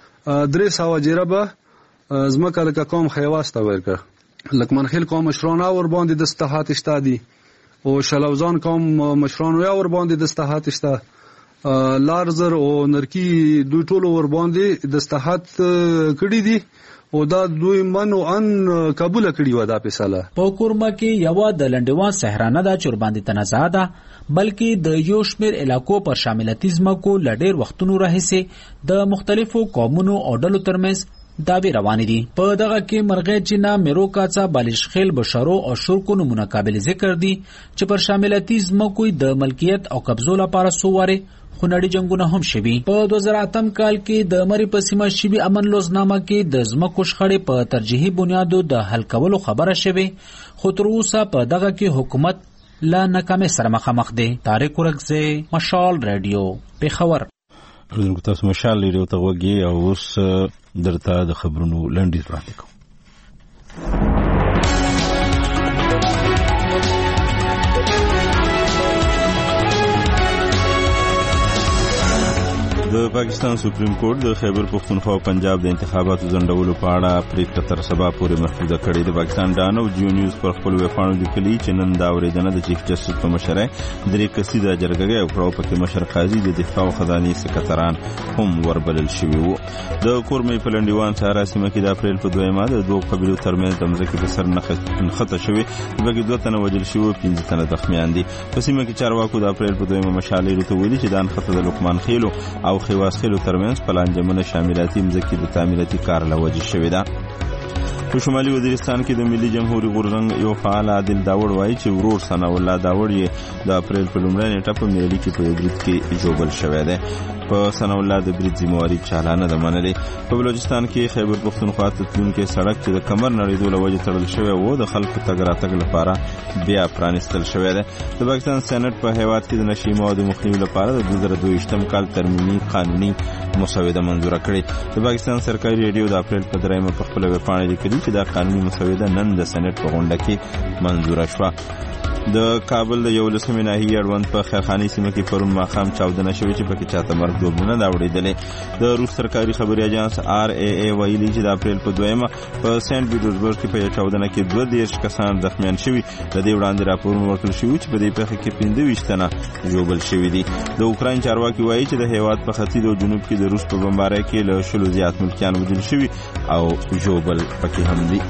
درې سوه جریبه ځمکه لکه قوم خواس ته ورکړه. لقمان خیل قوم مشرانه ور باندې دستخط شته دي او شلوزان قوم مشرانو یا ور باندې دستخط شته. لارزر او نرکی دوی ټول ور باندې دستخط کړي دي او دا دوی منو ان قبول کړي و دا فیصله. په کورما کې یو د لنډیوان صحرا نه دا چور باندې تنازع ده بلکې د یو شمیر علاقو پر شاملاتي ځمکو لډیر وختونو راهیسې د مختلفو قومونو او ډلو ترمنځ داوی روانې دي. په دغه کې مرغې چینا، میرو کاڅا، بالشخیل، بشارو او شورکو نمونه قابل ذکر دي چې پر شاملاتي ځمکو د ملکیت او قبضو لپاره سوواره خونړي جنگونه هم شوي. په دوه زره اتم کال کې د مری په سیمه شوي امن لوزنامه کې د ځمکو شخړې په ترجیحي بنیادو د حل کولو خبره شوي خو تر اوسه په دغه کې حکومت لا ناکامۍ سره مخامخ دی. طارق ورکزی، مشال رادیو، پېښور. اوریدونکو تاسو مشال ریډیو ته وګورئ او اوس درته د خبرونو لنډیز وړاندې کوم. د پاکستان سپریم کورټ د خیبر پختونخوا او پنجاب د انتخاباتو ځنډولو په اړه پریکړه تر سبا پورې محفوظه کړې ده. پاکستان ډان او جیو نیوز پر خپل ویبپاڼو لیکلي چې نن دا اورېدنه د چیف جسټس په مشرۍ درې کسیزه جرګه او کړاو پکې مشر قاضي د دفاع او خزانې سکرټران هم وربلل شوي وو. د کورمې په لنډیوان سهارا سیمه کې د اپریل په دویمه د دوه قبیلو ترمنځ د مځکې په سر نښته شوې، بلکې دوه تنه وژل شوي او پنځه تنه زخمیان دي. په سیمه کې چارواکو د اپریل په دویمه مشال ریډیو ته ویلي چې دا نښته د لقمان خیلو او خیواس خیلو ترمنځ په لانجمنه شاملاتي مځکې د تعمیراتي کار له وجې شوې ده. په شمالي وزیرستان کې د ملي جمهوریت غورځنګ یو فعال عادل داوړ وایي چې ورور ثنا الله داوړ یې د اپریل په لومړۍ نیټه په میلي کې په یو برید کې ژوبل شوی دی. په ثنا الله د برید ذمہواري چالانه ده منلې. په بلوچستان کې خیبر پختونخوا ته تلونکي سړک چې د کمر نړېدو له وجې تړل شوی و د خلکو تګ راتګ لپاره بیا پرانیستل شوی دی. د پاکستان سېنات په هیواد کې د نشي موادو مخنیوي لپاره د دوه زره دوه ویشتم کال ترمیمي قانوني مسوده منظوره کړې. د پاکستان سرکاري ریډیو د اپریل په دریمه په خپل ویبپاڼه لیکلي چې دا قانوني مسوده نن د سېنات په غونډه کې منظوره شوه. د کابل د یولسمې ناحیې اړوند په خیرخانې سیمه کې پرون ماښام چاودنه شوې چې پکې چاته مرګ دوبونه دا اورېدلې. د روس سرکاري خبري اجانس آر ای ای ویلي چې د اپریل په دویمه په سینټ پیټرزبرګ کې په چاودنه کې دوه دېرش کسان زخمیان شوي. د دې وړاندې راپورونه ورکړل شوي چې په دې پیښه کې پنځه ویشت تنه ژوبل شوي دي. د اوکراین چارواکي وایي چې د هیواد په ختیځ او جنوب کې د روس په بمبارۍ کې له شلو زیات ملکیان وژل شوي او ژوبل پکې هم دي.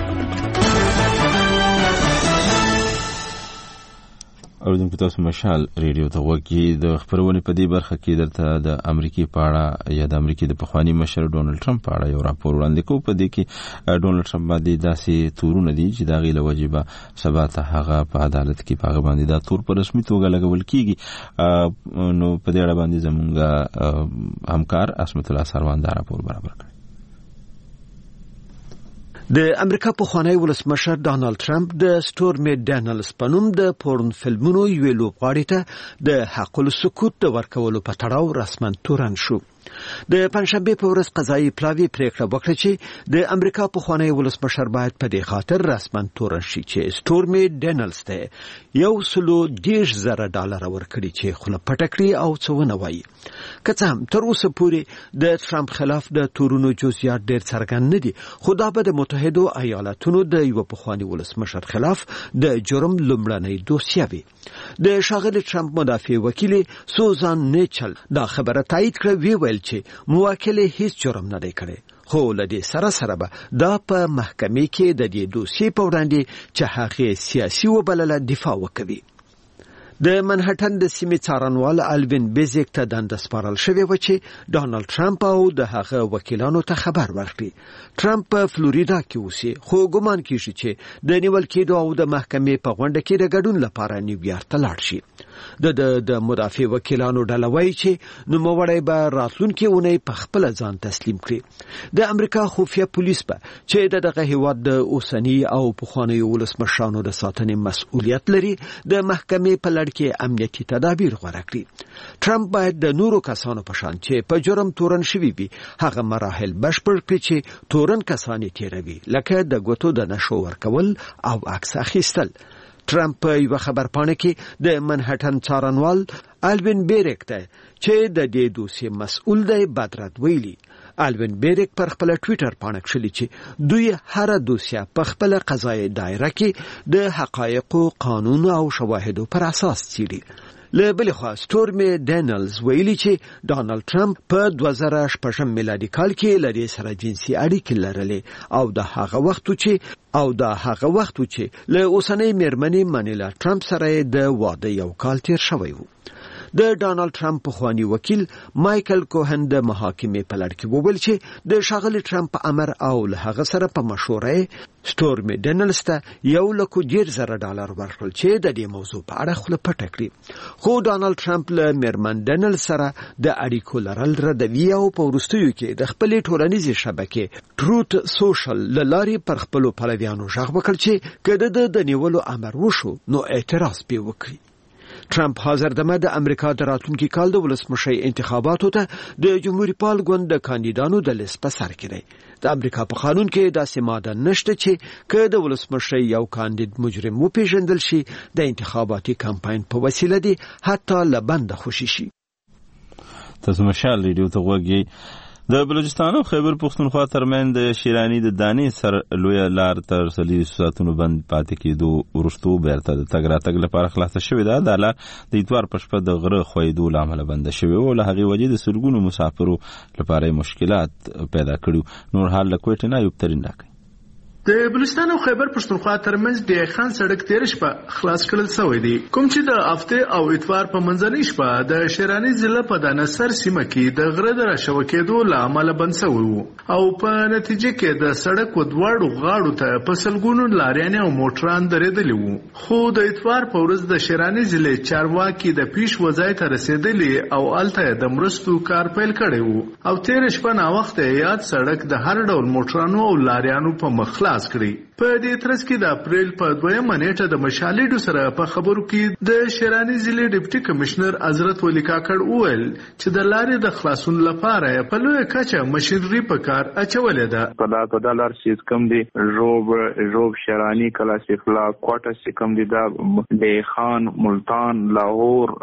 اوریدونکو تاسو مشال ریډیو ته وګورئ. د خبرونې په دې برخه کې درته د امریکای په اړه یا د امریکای د پخوانی مشر ډونلډ ټرمپ په اړه یو راپور وړاندې کوو. په دې کې ډونلډ ټرمپ باندې داسې تورونه دي چې دا غي له وجبه سبا ته هغه په عدالت کې په باندې دا تور په رسمي توګه لګول کیږي. نو په دې اړه باندې زمونږ همکار اسمت الله سروان دا راپور برابر کړ. د امریکا پخوانی ولسمشر ډانلډ ټرمپ د سټورمي ډانلز په نوم د پورن فلمونو یوې لوبغاړې ته د حق السکوت د ورکولو په تړاو رسماً تورن شو. د پنځشنبه په ورځ قضایي پلاوی پریکړه وکړه چې د امریکا پخوانی ولسمشر باید په دې خاطر رسماً تورن شي چې سټورمي ډانلز ته یو سلو دیش زره ډالر ورکړي چې خله پټکړي او څونه وایي. که څه هم تر اوسه پورې د ټرمپ خلاف د تورونو جزئیات ډېر څرګند نه دي، خو دا به د متحدو ایالاتونو د یو پخوانی ولسمشر خلاف د جرم لومړنۍ دوسیه وي. د ښاغلي ټرمپ مدافع وکیل سوزان نیچل دا خبره تایید کړه، وی ویل چې موکل هیڅ جرم نه دی کړی، خو له دې سره سره به دا په محکمې کې د دې دوسیې په وړاندې چې هغه سیاسي وبلله دفاع وکوي. د منهټن د سیمې څارنوال الوین بیزیک ته دنده سپارل شوې و چې ډانلډ ټرمپ او د هغه وکیلانو ته خبر ورکړي. ټرمپ په فلوریدا کې اوسي، خو ګومان کیږي چې د نیول کېدو او د محکمې په غونډه کې د ګډون لپاره نیویارک ته لاړ شي. د د مدافع وکیلانو ډله وایي چې نوموړی به راتلونکي اونۍ په خپل ځان تسلیم کړي. د امریکا خفیه پولیس به چې د دغه هیواد د اوسنی او پخوانیو ولسمشرانو د ساتنې مسؤلیت لري د محکمې په لړ کې امنیتي تدابیر غوره کړي. ټرمپ باید د نورو کسانو په شان چې په جرم تورن شوي وي هغه مراحل بشپړ کړي چې تورن کسان تیروي، لکه د ګوتو د نشو ورکول او عکس اخیستل. ټرمپ په یو خبرپاڼه کې د منهټن څارنوال الوین بیریک ته چې د دې دوسیې مسؤل دی بدرد ویلي. الوین بیریک پر خپل ټویټر باندې کړلی چې دوی هر دوسیه په خپل قضایي دایره کې د حقایقو، قانون او شواهدو پر اساس څیړي. له بل خوا سټورمي ډانلز ویلي چې ډانلډ ټرمپ په دوه زره شپږم میلادي کال کې لري سره جنسي اړیکې لرلې او د هغه وخت چې او د هغه وخت چې له اوسنۍ میرمنې منیلا ټرمپ سره د واده یو کال تیر شوی و. د ډانلډ ټرمپ پخوانی وکیل مایکل کوهن د محاکمې په لړ کې وویل چې د ښاغلي ټرمپ امر او له هغه سره په مشوره سټورمي ډانلز ته یو لک ډیر زره ډالر ورکړل چې د دې موضوع په اړه خپل پټ کړي. خو ډانلډ ټرمپ له میرمن ډانلز سره د اړیکو لرل ردوي او په وروستیو کې د خپلې ټولنیزې شبکې ټروت سوشل له لارې پر خپلو پلویانو غږ وکړ چې کله د نیولو امر وشو نو اعتراض به وکړي. ټرمپ حاضر دمه د امریکا د راتلونکي کال د ولسمشي انتخاباتو ته د جمهوریت پال ګوند د کاندیدانو د لیست په سر کې دی. د امریکا په قانون کې داسې ماده نشته چې که د ولسمشي یو کاندید مجرم وپیژندل شي د انتخاباتي کمپاین په وسیله دی حتی له بنده خوشي شي. تاسو مشال ریډیو ته وګورئ. د بلوچستان او خیبر پختونخوا ترمن د شیرانی د دانې سر لوی لار تر سلیس ساتونو بند پاتې کېدو ورستو بیرته د تګ راتګ لپاره خلاصه شوې ده. د لار د اتوار په شپه د غره خویدو له امله بنده شوې او له هغې وجې د سلګونو مسافرو لپاره مشکلات پیدا کړي. نور حال له کوټې نه ایوب ترین راکړي. د بلوچستان او خیبر پښتونخوا ترمنځ د خان سړک تیر شپه خلاص کړل شوی دی، کوم چې د هفته او اتوار په منځنۍ شپه د شیرانی ضلع په دانسر سیمه کې د غره د راشوکېدو له امله بند شوی وو او په نتیجه کې د سړک و دواړو غاړو ته په سلګونو لاریانې او موټران درېدلي وو. خو د اتوار په ورځ د شیرانی ضلع چارواکي د پیش وځای ته رسېدلي او هلته د مرستو کار پیل کړی وو او تیر شپه ناوخته یاد سړک د هر ډول موټرانو او لاریانو په مخ خلاص کړی. په دې ترڅ کې د اپریل په دویمه نیټه د مشالېډو سره په خبرو کې د شیرانی ضلع ډیپټي کمشنر حضرت ولی کاکړ وویل چې د لارې د خلاصون لپاره په لویه کچه مشینري په کار اچولې ده. په دا په دا لار چې کوم دي روب روب شیرانی کلاسیفلا کوټه چې کوم دي دا د خان ملتان لاهور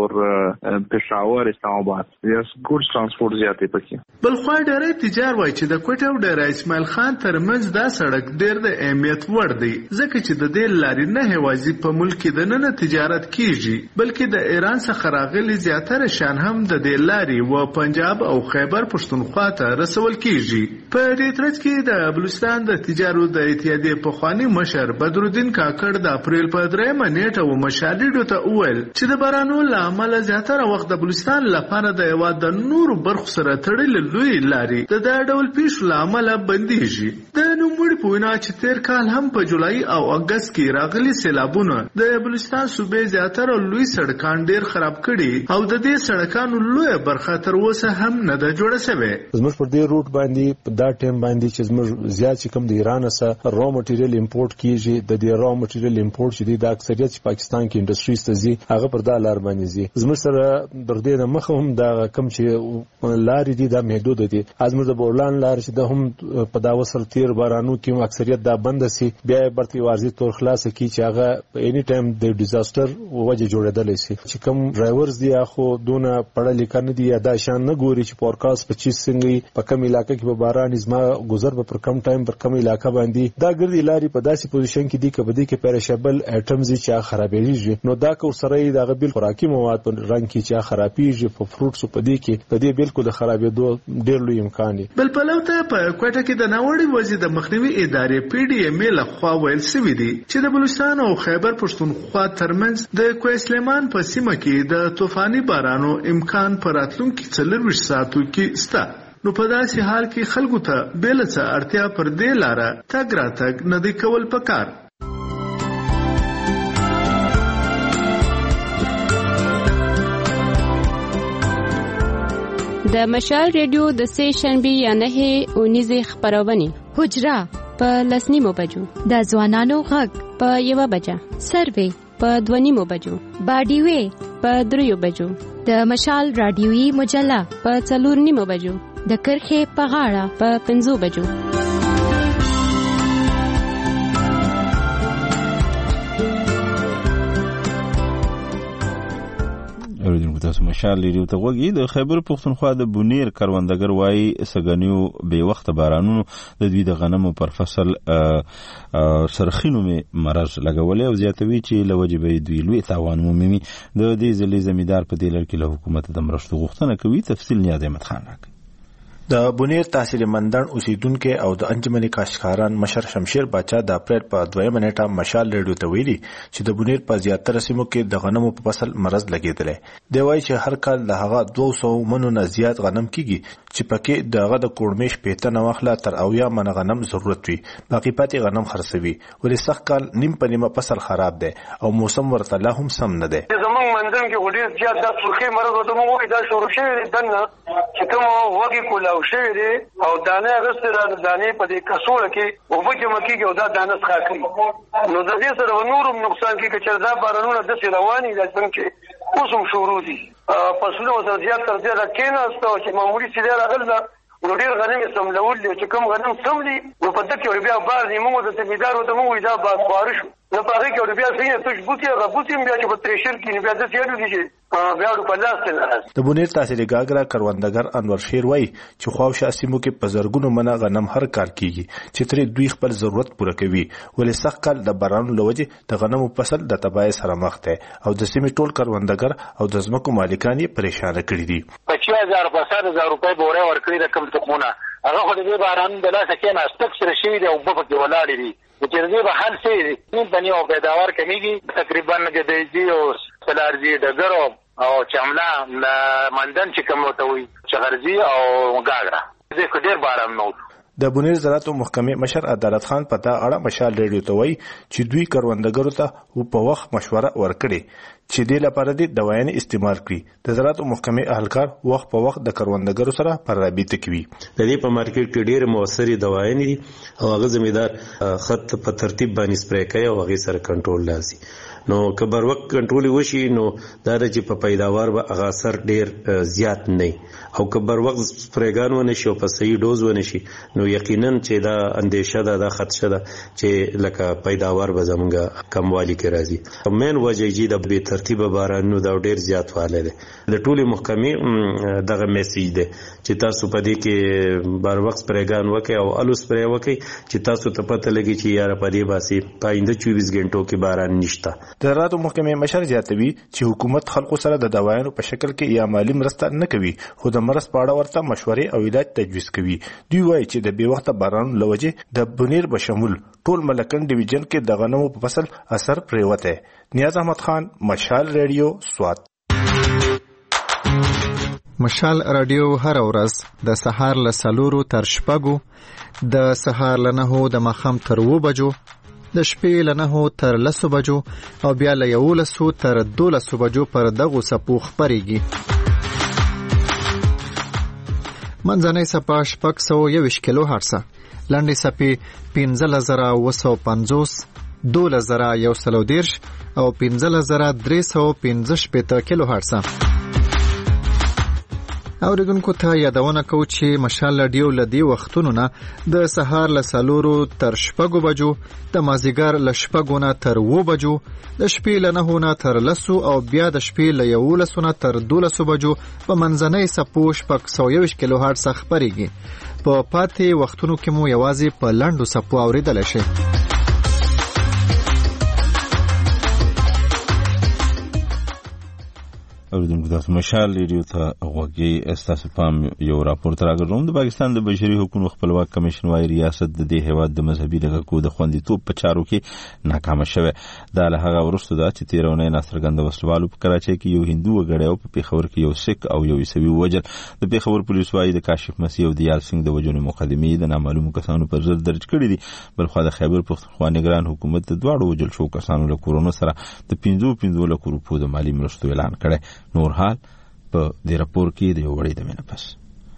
او پېښور اسلام آباد یس ګوډ ترانسپورت زیاتې پکې. بل خو ډېری تجار وایي چې د کوټه او ډېر اسماعیل خان ترمنځ دا سړک ډېر د اهمیت وړ دی ځکه چې د دې لارې نه هوازي په ملک کې د نن تجارت کیږي بلکې د ایران څخه راغلي زیاتره شان هم د دې لارې و پنجاب او خیبر پښتونخوا ته رسول کیږي. په دې ترڅ کې د بلوچستان د تجارت د اتحادیې پخوانی مشر بدرالدین کاکړ د اپریل په دریمه نیټه و مشالېډو ته وویل چې د بارانونو له امله زیاتره وخت د بلوچستان لپاره د هېواد د نورو برخو سره تړلې لوی لارې د دا ډول پیښو له امله بندیږي. د نوموړي په وینا چې تیر کال هم په جولای او اگست کې راغلي سیلابونه د بلوچستان صوبې زیاتره لوی سړکان ډیر خراب کړي او د دې سړکانو لوی برخه تر اوسه هم نه ده جوړه شوې. زموږ پر دې روټ باندې په دا ټیم باندې چې زموږ زیات چې کوم د ایران سره را مټیریل امپورټ کیږي د دې را مټیریل امپورټ چې د اکثریت چې پاکستان کې انډستریز ته ځي هغه پر دا لار باندې ځي. زموږ سره در دې نه مخه هم دا کم چې لارې دي دا محدود دي. ازمر د بورلان لار چې د هم په دا وسر تیر بارانو کې اکثریت دا بند سي بیا برتي وارزي تور خلاص کی چې هغه په اني ټایم د ډیزاستر وجه جوړېدل شي چې کوم ډرایورز دي اخو دونه پړه لیکنه دي یا دا شان نه ګوري چې پورکاست پچیس څنګه په کوم علاقې کې به باران ازما گذر به پر کم ټایم پر کوم علاقې باندې دا ګرځي لاري په داسې پوزیشن کې دي چې بده کې پیرشبل اټمز چې خرابېږي نو دا کو سره د غبل خوراکي مواد په رنګ کې چې خرابېږي په فروټس په دې کې په دې بالکل د خرابېدو ډېر لوی امکان دی. بل پلوته په کوټه کې د ناوړي وزیر د مخنیوي ادارې پی ډي ایم ال خوا ویل سوي دي چې د بلوچستان او خیبر پښتونخوا ترمنځ د کوه سلیمان په سیمه کې د طوفاني بارانو امکان پر راتلونکي څلرویشت ساعتو کې سته. نو په داسې حال کې خلکو ته بیله څه اړتیا پر دې لاره تګ راتګ نه دی کول پکار. د مشال ریډیو د سه شنبه یا نه اونیزه خبرونه حجرا په لسنیمو بجو د ځوانانو غږ په یو بجه سروي په دونیمو بجو باډیوي په دریو بجو د مشال رادیوي مجله په څلور نیمو بجو د کرخې په غاړه په پنځو بجو. اوریدونکو تاسو مشال ریډیو ته وګورئ. د خیبر پښتونخوا د بونیر کروندګر وایي سګنیو به وخت بارانونو د دوی د غنمو پر فصل سرخینو می مرز لګولې او زیاتوي چې لوجبې دوی لوی تاوان مومي. د دې ځلې زمیدار په دې لړ کې له حکومت د مرستو غوښتنه کوي. تفصیل نیاز احمد خان راکړي. د بونیر تحصیل مندن اوسیدونکو او د انجمن کاشتکاران مشر شمشیر باچا د اپریل په دویمه نیټه مشال ریډیو ته ویلي چې د بونیر په زیاتره سیمو کې د غنمو په فصل مرز لګیدلی دی. وایي چې هر کال د هغه دوه سوه منو نه زیات غنم کیږي چې پکې دغه د کوړمېش پیته نه واخله تر اویا من غنم ضرورت وي باقي پاتې غنم خرڅوي. ولې سخت کال نیم په نیمه فصل خراب دی او موسم ورته لا هم سم نه دی. زمونږ منځم کې ډېر زیات د سرخي مرز وته مو وایي دا شروع شوی دی دنه چې کوم وګي کولا او شوی دی او دانه غسته د دانې په دې کڅوړه کې او په جمع کې او دا دانه ښه کړی نو د دې سره نورم نقصان کې چې دا بارانونه د رواني د څنګه اوس هم شروع دي فصلونه سره زیات تر زیاته کېناستو چې معمولي سیلۍ راغل ده نو ډېر غنم یې سملول دي چې کوم غنم سملي نو په دې کې بیا بار دي موږ د تمیدار ورته موږ دا باد خواره شو نو په هغې کې بیا څنګه تش بوتي هغه بوتي بیا چې په ترېشر کې بیا داسې یادو دي چې بیا په لاس کې نه راځي. د بونیر تحصیلي ګاګرا کروندګر انور شیر وایي چې خواوشا سیمو کې په زرګونو منه غنم هر کال کیږي چې ترې دوی خپل ضرورت پوره کوي ولې سخت کال د بارانو له وجې د غنمو فصل د تباهۍ سره مخ دی او د سیمې ټول کروندګر او د ځمکو مالکان یې پریشانه کړي دي. پچیس هزار پنځه هزار روپۍ بورې ورکړي د کم تخمونه هغه خو د دې باران د لاسه کېناستک سره شوي دي او اوبه پکې ولاړې دي چې د دې به حل شوي دي نیم تنې او پیداوار کمیږي تقریبا د دیجي او سلارزي ډګرو او چملا مندن چې کوم ورته وایي چغرزي او ګاګرا دې کې ډېر باران نه و. د بونیر زراعت محکمې مشر عدالت خان په دا اړه مشال ریډیو ته وایي چې دوی کروندګرو ته په وخت مشوره ورکړي چې دې لپاره د دوايانې استعمال کړي. د زراعت محکمې اهلکار وخت په وخت د کروندګرو سره پر رابطه کوي. د دې په مارکیټ کې ډېر موثرې دوايانې دي او هغه زمیدار خط په ترتیب باندې سپری کوي او هغه سره کنټرول لاسي نو که بر وخت کنټرول وشي نو دا چې په پیداوار به هغه اثر ډېر زیات نه او که بر وخت سپریګان ونه شي او په صحیح ډوز ونه شي نو یقینا چې دا اندیشه ده دا خدشه ده چې لکه پیداوار به زمونږ کموالی کې راځي. مین وجه یې د بې ترتیبه بارانونو دا ډېر زیات والی دی. د ټولې محکمې دغه میسیج دی چې تاسو په دې کې بر وخت سپریګان وکړئ او الو سپری وکړئ چې تاسو ته پته لګي چې یاره په دې باسي په آینده چوبیس غنټو کې باران نشته. د زراعت محکمې مشر زیاتوي چې حکومت خلکو سره د دوايانو په شکل کې یا مالی مرسته نه کوي خو د مرست په اړه ورته مشورې او علاج تجویز کوي. دوی وایي چې د بې وخته بارانو له وجې د بونیر بشمول ټول ملکن ډیویژن کې د غنمو په فصل اثر پریوتی. نیاز احمد خان مشال ریډیو سوات. مشال رادیو هر ورځ د سهار له څلورو تر شپږو د سهار له نهو د ماښام تر اووه بجو د شپې له نهو تر لسو بجو او بیا له یولسو تر دولسو بجو پر دغو څپو خپرېږي. منځنۍ څپه شپږ سوه یوویشت کیلو هرڅه، لنډې څپې پنځلس زره اووه سوه پنځوس، دولس زره یو سل او دېرش او پنځلس زره درې سوه پنځه شپېته کیلو هرڅه. اوریدونکو ته یادونه کوو چې مشال رادیو له دې وختونو نه د سهار له څلورو تر شپږو بجو، د مازدیګر له شپږو نه تر اووه بجو، د شپې له نهو نه تر لسو او بیا د شپې له یولسو نه تر دولسو بجو په منځنۍ څپو شپږ سوه یوویشت کیلو هرڅه خپرېږي. په پاتې وختونو کې مو یوازې په لنډو څپو اورېدلی شئ. اوریدونکو تاسو مشال ریډیو ته غوږی ستاسو پام یو راپور ته راګرځوم. د پاکستان د بشري حقوقو خپلواک کمیشن وايي ریاست د دې هیواد د مذهبي لږکو د خوندیتوب په چارو کې ناکامه شوه. دا له هغه وروسته ده چې تېره اونۍ ناڅرګنده وسلوالو په کراچۍ کې یو هندو وګړی او په پېښور کې یو سیک او یو عیسوي ووژل. د پېښور پولیس وايي د کاشف مسیح او دیال سنګ د وژنې مقدمې د نامعلومو کسانو پر ضد درج کړي دي. بلخوا د خیبر پښتونخوا نګران حکومت د دواړو وژل شوو کسانو له کورونو سره د پنځو پنځو لکو روپو د مالي مرستو اعلان کړی. نور حال په دې راپور کې د یو وړې د مینه پس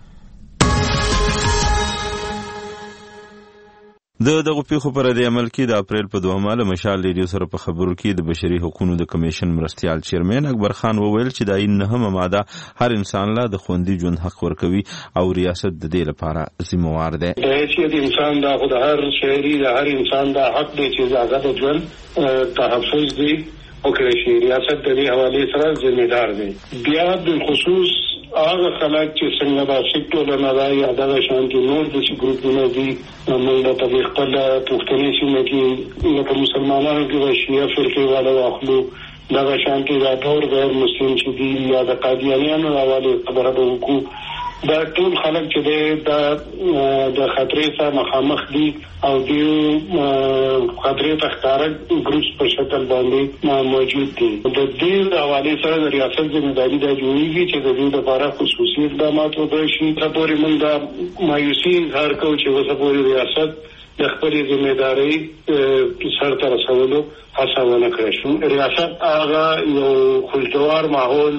د دغه پیښو پر د عمل کې د اپریل په دوهمه له مشال ریډیو سره په خبرو کې د بشري حقوقو د کمیشن مرستیال چیرمن اکبر خان وویل چې د آئین نهمه ماده هر انسان له د خوندي ژوند حق ورکوي او ریاست د دې لپاره ذمہوار دی. د هیڅ انسان دا خو د هر شهري د هر انسان دا حق دی چې آزاد ژوند تحفظ دی او کړي ریاست د دې حواله سره ذمہ دار دی. بیا د خصوص هغه خلک چې څنګه دا سیکټور نه راځي یا دا شانتي نور د ګروپونو دي موږ په خپل پښتني سیمه کې لکه مسلمانانو کې شیعه فرقه والا واخلو دا شانتي دا ټول غیر مسلم چې دي یا د قادیانیانو حواله خبره به وکړو. دا ټول خلک چې دا د خطرې سره مخامخ دي او د خطرې ته ښکارا ګروپس په شکل باندې موجود دي. د دې حواله سره د ریاست ځمېداري دا جوړیږي چې د دې لپاره خصوصي اقدامات وکړي شي. تاسو موږ دا مایوسي اظهار کوو چې وسپوري ریاست د خپل ځمېداري سره تر رسولو هڅه ونه کړې شو. ریاست هغه یو خوشگوار ماحول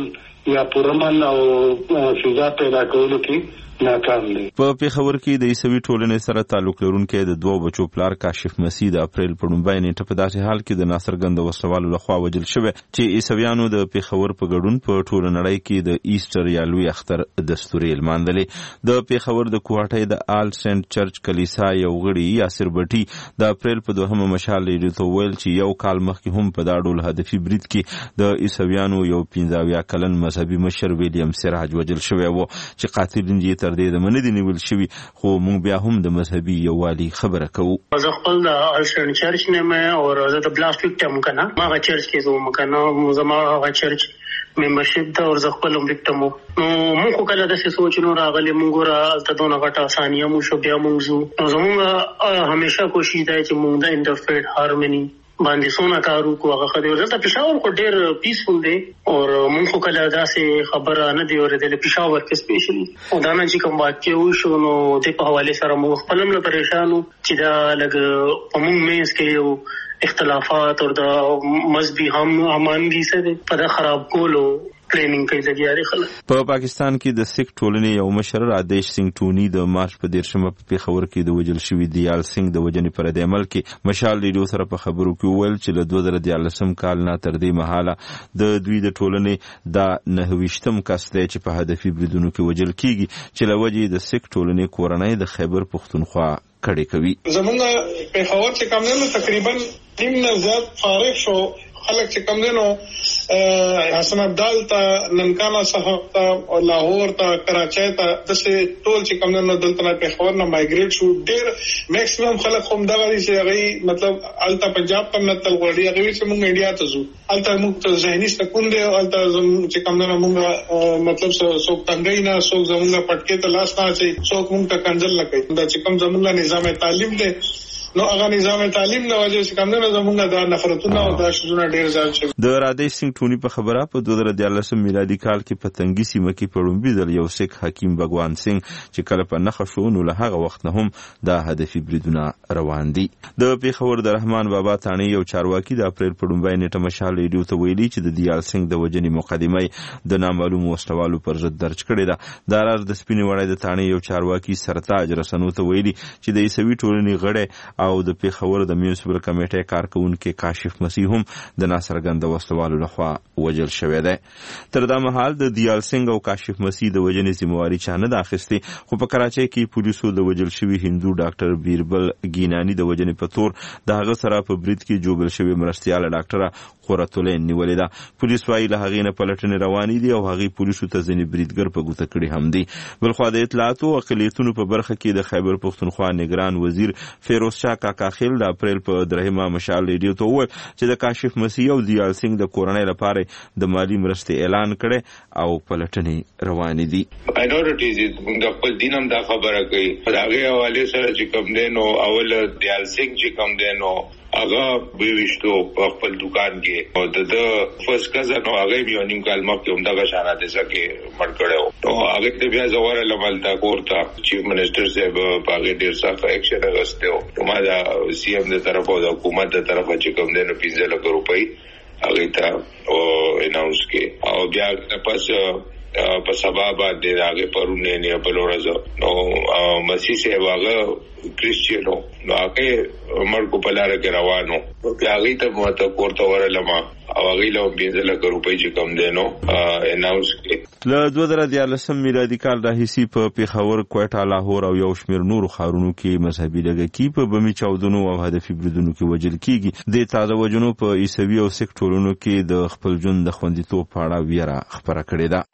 یا پرمن او فضا پیدا کولو کې ناکام دي. په پیښور کې د عیسوي ټولنې سره تعلق لرونکي د دوه بچو پلار کاشف مسیح د اپریل په لومړۍ نیټه په داسې حال کې د ناڅرګند وسلوالو لخوا وژل شوی چې عیسویانو د پیښور په ګډون په ټوله نړۍ کې د ایسټر یا لوی اختر دستوري لمانځلې. د پیښور د کوهاټۍ د آل سنت چرچ کلیسا یو غړي یاسر بټي د اپریل په دوهمه مشال ریډیو ته ویل چې یو کال مخکې هم په دا ډول هدفي برید کې د عیسویانو یو پنځه اویا کلن مذهبي مشر ویلیام سراج وژل شوی و چې قاتلین یې تر دې د منځ نیول شوی، خو موږ بیا هم د مذهبي یووالي خبره کوو. زه خپل د آل چرچ نه مې او زه د بلاست وکټم کنه ما غا چرچ کې زوم کنه زما غا چرچ ممبرشپ دا او زه خپل وکټم نو موږ کله د څه سوچ نو راغلی موږ را د دونه غټه ثانیه مو شو بیا موږ زو زموږ همیشه کوشش دی چې موږ د انټرفیټ هارمونی باندې سونا کارو کو هغه خدای ورته پېښور کو ډېر پیسفل دی او مونږ خو کله داسې خبره نه دی اورېدل پېښور کې سپیشلی او دا نه چې کوم واقع وشو نو د په حواله سره موږ خپل هم پریشانو چې دا لګ په موږ مینس کې یو اختلافات او د مذهبي هم امانګي سره په خراب کولو پلانینګ کوي لګیاري خلک. په پاکستان کې د سکھ ټولنې یو مشر رادیش سنگ ټونی د مارچ په دیرشمه په پیښور کې د وژل شوي دیال سنگ د وژنې پر د عمل کې مشال ریډیو سره په خبرو کې وویل چې له دوه زره دیارلسم کال نه تر دې مهاله د دوی د ټولنې دا نهه ویشتم کس دی چې په هدفي بریدونو کې وژل کیږي چې له وجې د سکھ ټولنې کورنۍ د خیبر پښتونخوا کړي کوي. زمونږ پیښور چې کوم نه تقریبا تین نه زیات فارغ شو خلک چې کوم دینو حسن عبدال ته ننکانا صاحب ته او لاهور ته کراچۍ ته د څه ټول چې کوم دینو دلته نه پیښور نه مایګریټ شو ډېر میکسیمم خلک هم دا غوړي چې هغه مطلب الته پنجاب ته نه تل غوړي هغه چې موږ انډیا ته ځو الته موږ ذهني سکون دی الته چې کوم دینو موږ مطلب څوک څنګه نه څوک زموږ پټکې ته لاس نه اچي څوک موږ ته کنځل نه کوي دا چې کوم زموږ نظام تعلیم دی نو هغه نظام تعلیم نه وجه چې کوم نه زمونږ د نفرتونو او د شذونه ډیر ځان شي. د رادیش سنگ ټونی په خبره په دوه زره دیارلسم میلادي کال کې په تنګي سیمه کې پړومبي د یو سکھ حکیم بګوان سنگ چې کله په نخښ شو نو له هغه وخت نه هم د هدفي بریدونه روان دي. د پیښور د رحمان بابا تانی یو چارواکي د اپریل په لومړۍ نیټه مشال ریډیو ته ویلي چې د دیال سنگ د وژنې مقدمه د نامعلوم وسلوالو پر ضد درج کړې ده. دا راز د سپینې وړۍ د تانی یو چارواکي سرتاج رسنو ته ویلي چې د عیسوي ټولنې غړي او د پیښور د میونسپل کمیټې کارکونکو کاشف مسیح هم د ناڅرګند وسلوالو لخوا وژل شوی دی. تر دا مهال د دیال سنگ او کاشف مسیح د وژنې ذمہواری چا نه اخیستې، خو په کراچۍ کې پولیسو د وژل شوي هندو ډاکټر بیربل ګینانی د وژنې په تور د هغه سره په برید کې جوړل شوی مرستیاله ډاکټره قرتولین نیولې ده. پولیس وايي له هغې نه پلټنې روانې دي او هغې پولیسو ته ځینې بریدګر په ګوته کړي هم دي. بلخوا د اطلاعاتو او اقلیتونو په برخه کې د خیبر پښتونخوا نگران وزیر فیروز شاه کاکا خیل د اپریل په درهمه مشال ریډیو ته وویل چې د کاشف مسیح او دیال سنگ د کورنۍ لپاره د مالی مرستې اعلان کړي او پلټنې روانې دي. ماینورټیز د خپل دین هم دا خبره کوي د هغې حوالې سره چې کوم دی نو اول دیال سنگ چې کوم دی نو هغه به وشتو په خپل دکان کې او د فرست کزن او هغه بیا نیم کال مخکې هم دغه شانه د سکه مړ کړو نو هغه ته بیا زوړ لملتا کوړه چیف منسٹر صاحب په هغه ډیر سخت اکشن غوښتو نو ما دا سی ایم د طرف او د حکومت د طرف چې کوم دینو پنځه لک روپۍ هغه ته او اناونس کې او بیا پس په سبا باندې هغه پرونه نه په لورځ نو مسیح صاحب هغه کریسچینو نو هغه مرګ په لار کې روانو هغه ته ماته کوړه ورلما او هغه له پنځه لک روپۍ چې کوم دینو اناونس کې له دوه زره دیارلسم میلادي کال راهیسې په پیښور کوټه لاهور او یو شمېر نورو ښارونو کې مذهبي لږکي په بمي چاودنو او هدفي بریدونو کې وژل کیږي. د تازه وژنو په عیسوي او سکھ ټولنو کې د خپل ژوند د خوندیتوب په اړه ویره خپره کړې ده.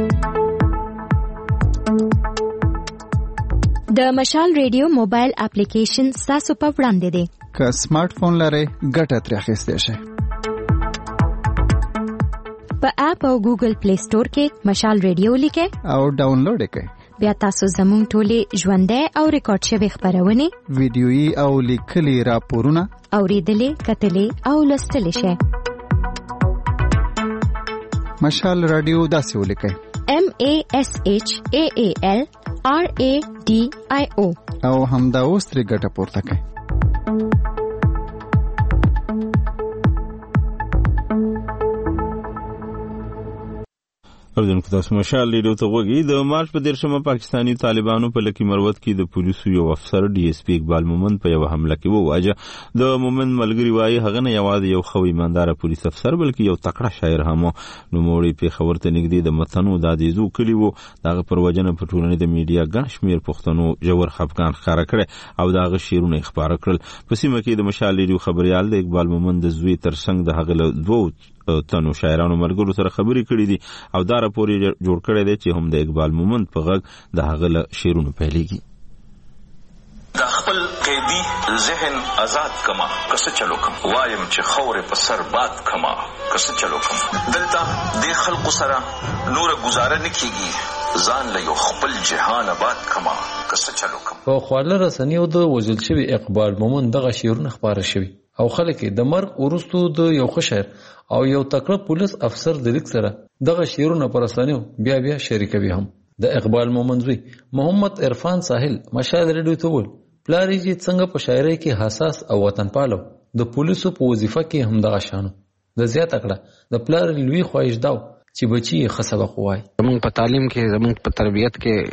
د مشال ریډیو موبایل اپلیکیشن تاسو په وړاندې دی. که سمارټ فون لرئ ګټه ترې اخیستی شئ. په اپ او ګوګل پلی سٹور کې مشال ریډیو لیکئ او ډاونلوډ یې کړئ. بیا تاسو زموږ ټولې ژوندۍ او ریکارډ شوې خپرونې ویډیويي او لیکلي راپورونه اوریدلې کتلې او لوستلې شئ. مشال رادیو داسې ولیکئ M A S H A A L R A D I O او همدا اوس ترې ګټه پورته کړئ. اردوونکو تاسو مشال ریډیو ته غوږی. د مارچ په دیرشمه پاکستانی طالبانو په لکی مروت کې د پولیسو یو افسر ډي اس پی اقبال مومند په یو حمله کې وواجه. د مومند ملګری وایي هغه نه یوازې یو خو ایماندار پولیس افسر بلکې یو تکړه شاعر هم و. نوموړی پیښور ته نږدې د متنو د عزیزو کلی وو. دغه پر وجنه په ټولنې د میډیا ګڼ شمېر پښتنو جوړ خفګان ښکاره کړی او دغه شعرونه خبره کړل. په سیمه کې د مشال ریډیو خبريال د اقبال مومند د زوی ترڅنګ د هغه له دوو تنو شاعرانو ملګرو سره خبرې کړې دي او دا راپور جوړ کړی دی چې هم د اقبال مومند په غږ د هغه له شعرونو پیلېږي. د خپل قیدی ذهن آزاد کما کس چلو کم وایم چې خورې په سر باد کما کس چلو کم دلته د خلق سره نور گزاره نکېږي ځان له یو خپل جهان آباد کما کس چلو کم. په خواله رسنیو د وژل شوي اقبال مومند دغه شعرونه خپاره شوي او خلک د مرګ وروستو د یو ښه شاعر او یو تکړه پولیس افسر د لیک سره دغه شعرونه پر رسنیو بیا بیا شریکوي هم. د اقبال مومند زوی محمد عرفان ساحل مشال ریډیو ته وویل پلار یې چې څنګه په شاعرۍ کې حساس او وطن پالو د پولیسو په وظیفه کې هم دغه شانو د زیاته کړه د پلار لوی خواهش داو چې بچي یې ښه سبق ووایي. زموږ په تعلیم کې زموږ په تربیت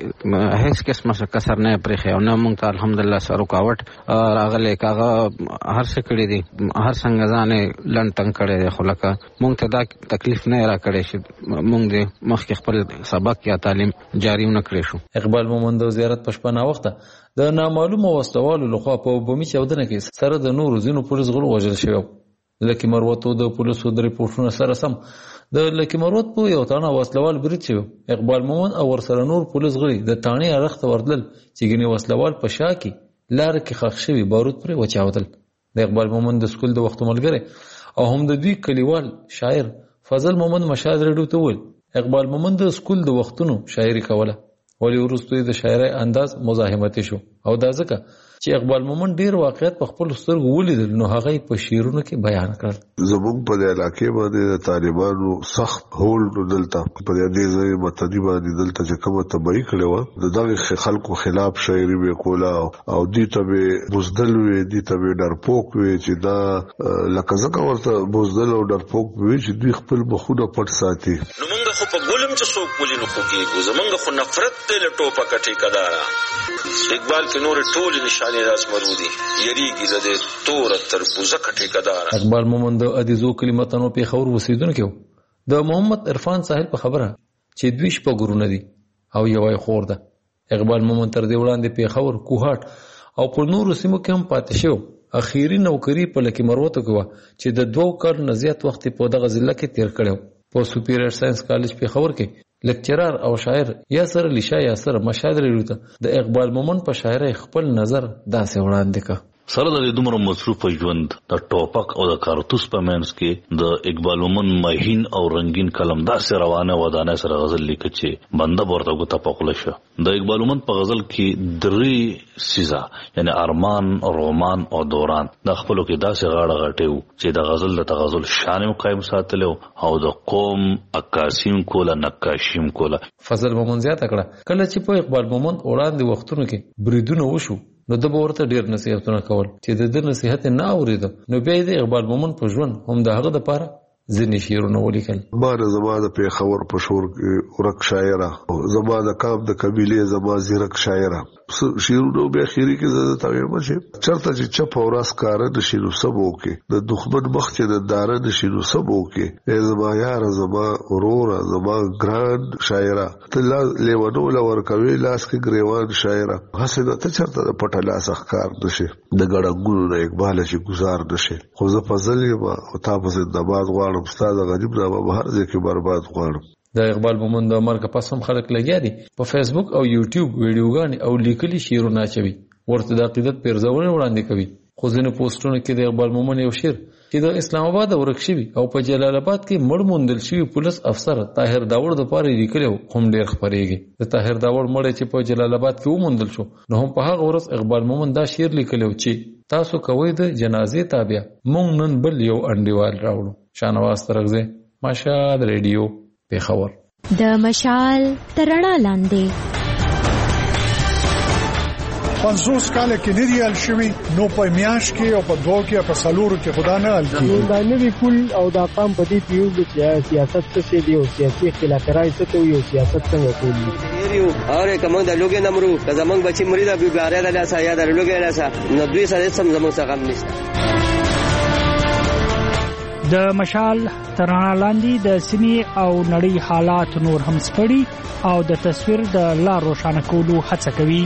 کې هیڅ قسمه کسر نه پرېښی او نه موږ ته الحمدلله څه رکاوټ راغلی که هغه هر څه کړي دي هر څنګه ځان یې لنډ تنګ کړی دی خو لکه موږ ته دا تکلیف نه را کړی چې موږ د مخکې خپل سبق یا تعلیم جاري ونه کړی شو. اقبال مومند د زیارت په شپه ناوخته د نامعلومو وسلوالو لخوا په بمي چاودنه کې سره د نورو ځینو پولیس غړو وژل شوي. لکي مروتو د پولیسو د ریپورټونو سره سم د لکي مروت په یو تانه وسلوال برید شوی. اقبال مومند او ورسره نور پولیس غړي د تانې اړخ ته ورتلل چې ګینې وسلوال په شا کې لاره کې ښخ شوي بارود پرې وچاودل. د اقبال مومند د سکول د وختو ملګری او هم د دوی کلیوال شاعر فضل مومند مشال ریډیو ته وویل اقبال مومند د سکول د وختونو شاعري کوله ولې وروسته د شاعرۍ انداز مزاحمتي شو او دا ځکه چې اقبال مومند ډیر واقعیت په خپل سترګو ولیدل نو هغه په شعرونو کې بیان کړل. زموږ په علاقې باندې د طالبانو سخت هولډ دلته په دې ځای متدی باندې دلته چې کومه تبعی کړې و د دغه خلکو خلاف شاعري وکولا او دې ته به بوزدل وي دې ته به ډرپوک وي چې دا لکه ځکه ورته بوزدل او ډرپوک وي چې دوی خپل مخونه پټ ساتي. نو موږ خو په ګولم چې څوک ولې نه خوږیږو زمونږ خو نفرت دی له ټوپکه ټیکداره اقبال کې نور ټول نشانې راس مرودي یریږي د دې تور تربوزه ټیکداره. اقبال مومند د ادیزو کلمتانو پیښور اوسیدونکو د محمد عرفان ساحل په خبره چې دوی شپه ګورونه دي او یوای خور ده. اقبال مومند تر دې وړاندې پیښور کوهاټ او په نورو سیمو کې هم پاتې شو. اخیری نوکری په لکي مروت کې و چې د دوه کال نه زیات وخت په دغه ضلع کې تیر کړو. په سپیریئر ساينس کالج پیښور کې لیکچرر او شاعر یاسر علی شاه یاسر مشال ریډیو ته د اقبال مومند په شاعرۍ خپل نظر داسې وړاندې کړ. سره د دومره مصروفه ژوند د ټوپک او د کارتوس په منځ کې د اقبال مومند مهین او رنگین قلم داسې روانه ودانه سره غزل لیکي چې بنده ورته غوته پخله شو. د اقبال مومند په غزل کې درې سیزه یعنی ارمان رومان او دوران د خپلو کې داسې غاړه غټیو چې د غزل د تغزل شان قائم ساتلو او د قوم عکاسین کوله نقاشیم کوله. فضل مومند زیاته کړه کله چې په اقبال مومند وړاندې وختونو کې بریدونه وشو نو د ورته ډیر نصیحتونه کول چې د دې نصیحت نه اوریدو نو بیا د اقبال مومند په ژوند هم د هغه د پاره ځینې شعرونه ولیکل. ما زما د پیښور په شور کې ورک شاعره زما د کاب د قبيله زما زیرک شاعره شعرونه به اخیری کې زده تاویم شي چرته چې چپ او راس کار د شینو سبو کې د دښمن مخ چې د دار د شینو سبو کې زما یار زما اورور زما ګران شاعره ته لیوانو لور کوي لاس کې گریوان شاعره حسنه ته چرته د پټه لاس اخکار نشي د ګړنګونو نه اقبال چې گزار نشي خو زه فضل ما او تاسو زنده‌باد غواړم استاد غریب نه به هر ځای کې برباد غواړم. د اقبال مومند د مرګ پس هم خلک لګیا دي په فیسبوک او یوټیوب ویډیوګانې او لیکلي شعرونه اچوي ورته د عقیدت پیرزونه وړاندې کوي. خو ځینې پوسټونه کې د اقبال مومند یو شعر چې د اسلام آباد ورک شوی او په جلال آباد کې مړ موندل شوی پولیس افسر طاهر داوړ د پاره لیکلو هم ډیر خبرېږي. د طاهر داوړ مړ چې په جلال آباد کې وموندل شو نو هم په هغه ورځ اقبال مومند دا شعر لیکلو چې تاسو کوی د جنازې تابع مونږ نن بل یو انډیوال راوړو. شانواز ترغزه مشال ریډیو پیښور. د مشال ترڼا لاندې پنځوس کال کې نه دی حل شوی نو په میاش کې او په دوه کې په سلورو کې خدا نه حل کیږي. دا نوی پول او دا قام په دې پیو چې سیاست څه دی او سیاسي اختلافات څه ته یو سیاست څنګه کوي یو اور کوم د لوګي نمرو که زمنګ بچی مرید ابي بارے د لاسه یا د لوګي لاسه نو دوی سره سم زموږ څخه نشته. د مشال ترانه لاندې د سیمې او نړۍ حالات نور هم سپړي او د تصویر د لار روښانه کولو هڅه کوي.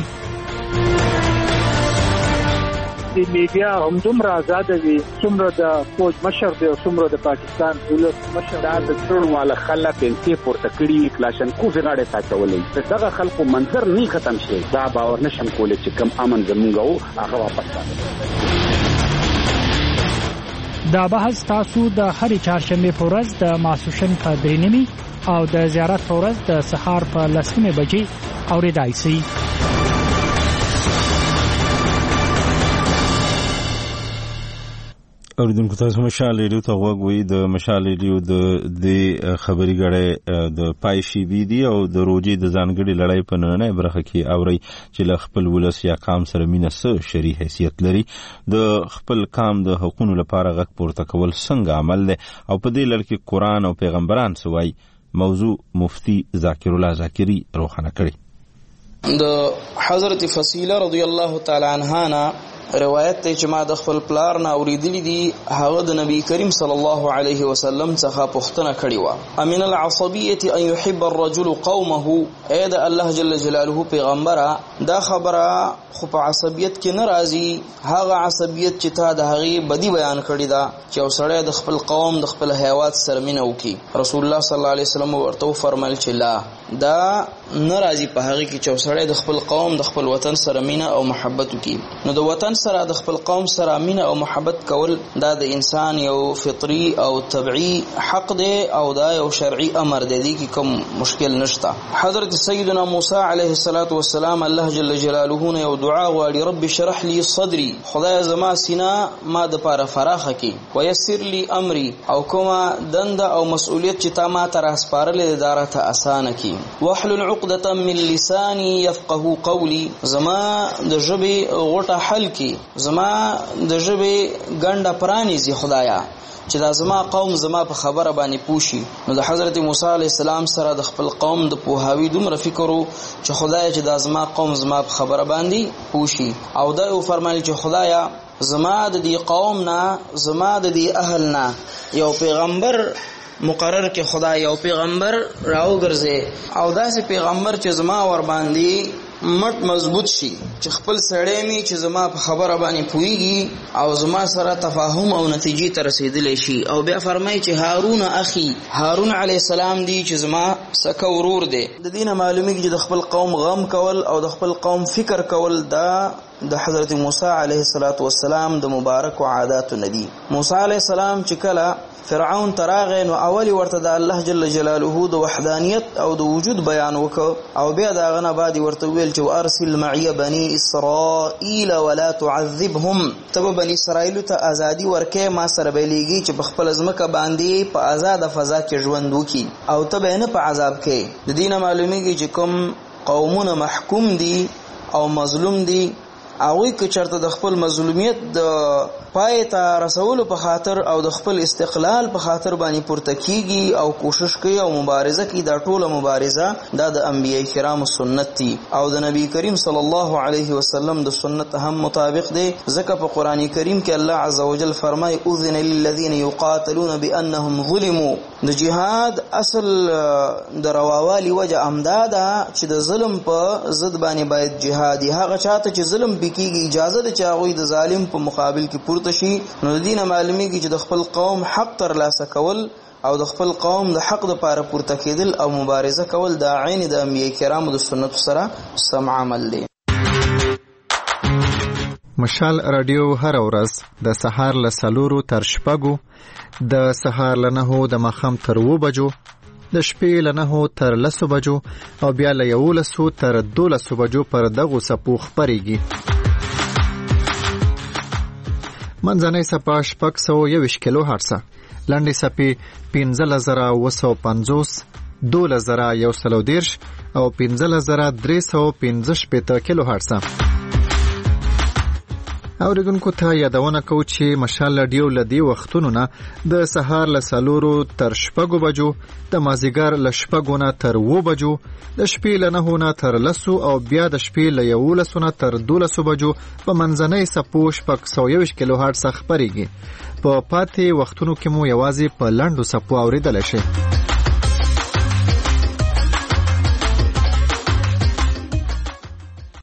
د میډیا هم دومره آزاد دي څومره د فوج مشر دی او څومره د پاکستان ولس مشر دا د ټول مال خلک انتي پورته کړي کلاشن کو غاړه ساتولې دغه خلکو منظر نه ختم شي دا باور نشم کولای چې کم امن زمونږ او هغه واپس راځي. دا بحث تاسو د هرې چهارشنبه په ورځ د ماسوشن په درې نیمې او د زیارت په ورځ د سهار په لسمه بجې اوریدای شئ. اوریدونکو تاسو مشال ریډیو ته غوږ وئ. د مشال ریډیو د دې خبري غړې د پای شي بي دي او د روجي د ځانګړي لړۍ په نننۍ برخه کې اوري چې له خپل ولس یا قام سره مینه سره شری حیثیت لري. د خپل قام د حقوقو لپاره غږ پورته کول څنګه عمل دی او په دې لړ کې قرآن او پیغمبران سوای موضوع مفتی ذاکر الله ذاکری روښانه کړي. د حضرت فصیله رضی الله تعالی عنها روایت ته چې ما د خپل پلار نه اوریدلی دي هغه د نبی کریم صلی الله علیه وسلم څخه پوښتنه کړې و امن العصبیه ان يحب الرجل قومه اې د الله جل جلاله پیغمبره دا خبره خو په عصبیت کې نه راځي هغه عصبیت چې تا د هغه بدی بیان کړی دا چې اوسړی د خپل قوم د خپل حیوات سره مینه وکي. رسول الله صلی الله علیه وسلم ورته فرمایل چې لا دا ناراضي په هغه کې چې اوسړی د خپل قوم د خپل وطن سره مینه او محبت وکي. نو د وطن سره د خپل قوم سره مینه او محبت کول دا د انسان یو فطری او طبيعي حق دی او دا یو شرعي امر دی کې کوم مشکل نشته. حضرت سیدنا موسی علیه الصلاۃ والسلام الله جل جلاله نه یو دعا غواړي رب اشرح لي صدري خدای زما سینه ما د پاره فراخه کی ويسر لي امري او کومه دنده او مسؤلیت چې تا ما ته راسپارلې داره ته اسانه کی واحلل عقدة من لساني يفقهوا قولي زما د ژبې غوټه حل کی زما د ژبې ګنده پرانیزي خدایا چې دا زما قوم زما په خبره باندې پوښي. نو د حضرت موسی علیه السلام سره د خپل قوم د پوهاوی دومره فکر وو چې خدای چې دا زما قوم زما په خبره باندې پوښي او دا یو فرمایل چې خدایا زما د دې قوم نه زما د دې اهل نه یو پیغمبر مقرر کې خدای یو پیغمبر راو ګرځي او داسې پیغمبر چې زما ور باندې مټ مضبوط شي چې خپل سړی می چې زما په خبره باندې پويږي او زما سره تفاهم او نتیجې ته رسیدلی شي. او بیا فرمایي چې هارون اخي هارون علی السلام دی چې زما سکه ورور دی. د دینه معلومیږي چې د خپل قوم غم کول او د خپل قوم فکر کول دا د حضرت موسی علیه السلام د مبارک عادات ندی. موسی علیه السلام چې کله فرعون تراغه نو اولی ورته د الله جل جلاله د وحدانیت او د وجود بیان وکړ او بیا دا غنه بعد ورته ویل چې ارسل معي بني اسرائيل ولا تعذبهم تب بني اسرائيل ته ازادي ورکه ما سره بیلیږي چې په خپل ځمکه باندې په آزاد فضا کې ژوند وکي او تب نه په عذاب کې. د دینه معلومیږي چې کوم قومونه محکوم دي او مظلوم دي او که چرته د خپل مظلومیت د پای ته رسولو په خاطر او د خپل استقلال په خاطر باندې پورته کیږي او کوشش کوي او مبارزه کوي دا ټوله مبارزه دا د انبیای کرام سنت دي او د نبی کریم صلی الله علیه وسلم د سنت هم مطابق دي. ځکه په قران کریم کې الله عزوجل فرمای اذن للذین یقاتلون بانهم ظلموا. د جهاد اصل د رواوالي وجه امداده چې د ظلم په ضد باندې باید جهادي هغه چاته چې ظلم بکیږي اجازه ده چې هغه د ظالم په مقابل کې پورته شي. نو د دینه معلومیږي چې د خپل قوم حق تر لاسه کول او د خپل قوم د حق د پاره پورته کېدل او مبارزه کول د عین د انبیای کرامو د سنت سره سم عمل دی. مشال رادیو هر ورځ د سهار له سلورو تر شپږو د سهار له نهو د ماښام تر اوو بجو د شپې له نهو تر لسو بجو او بیا له یولسو تر دولسو بجو پر دغو څپو خپرېږي. منځنۍ څپه شپږ سوه یوویشت کیلو هرڅه، لنډې څپې پنځلس زره اوه سوه پنځوس، دولس زره یو سل او دېرش او پنځلس زره درې سوه پنځه شپېته کیلو هرڅه. اوریدونکو ته یادونه کوو چې مشال رادیو لدی وختونو نه د سهار له سلورو تر شپږو بجو، د مازیګر له شپږو نه تر اوو بجو، د شپې له نهو نه تر لسو او بیا د شپې له یولسو نه تر دولسو بجو په منځنۍ څپو شپږ سوه یوویشت کیلو هرټز څخه خپرېږي. په پاتې وختونو کې مو یوازې په لنډو څپو اورېدلی شئ.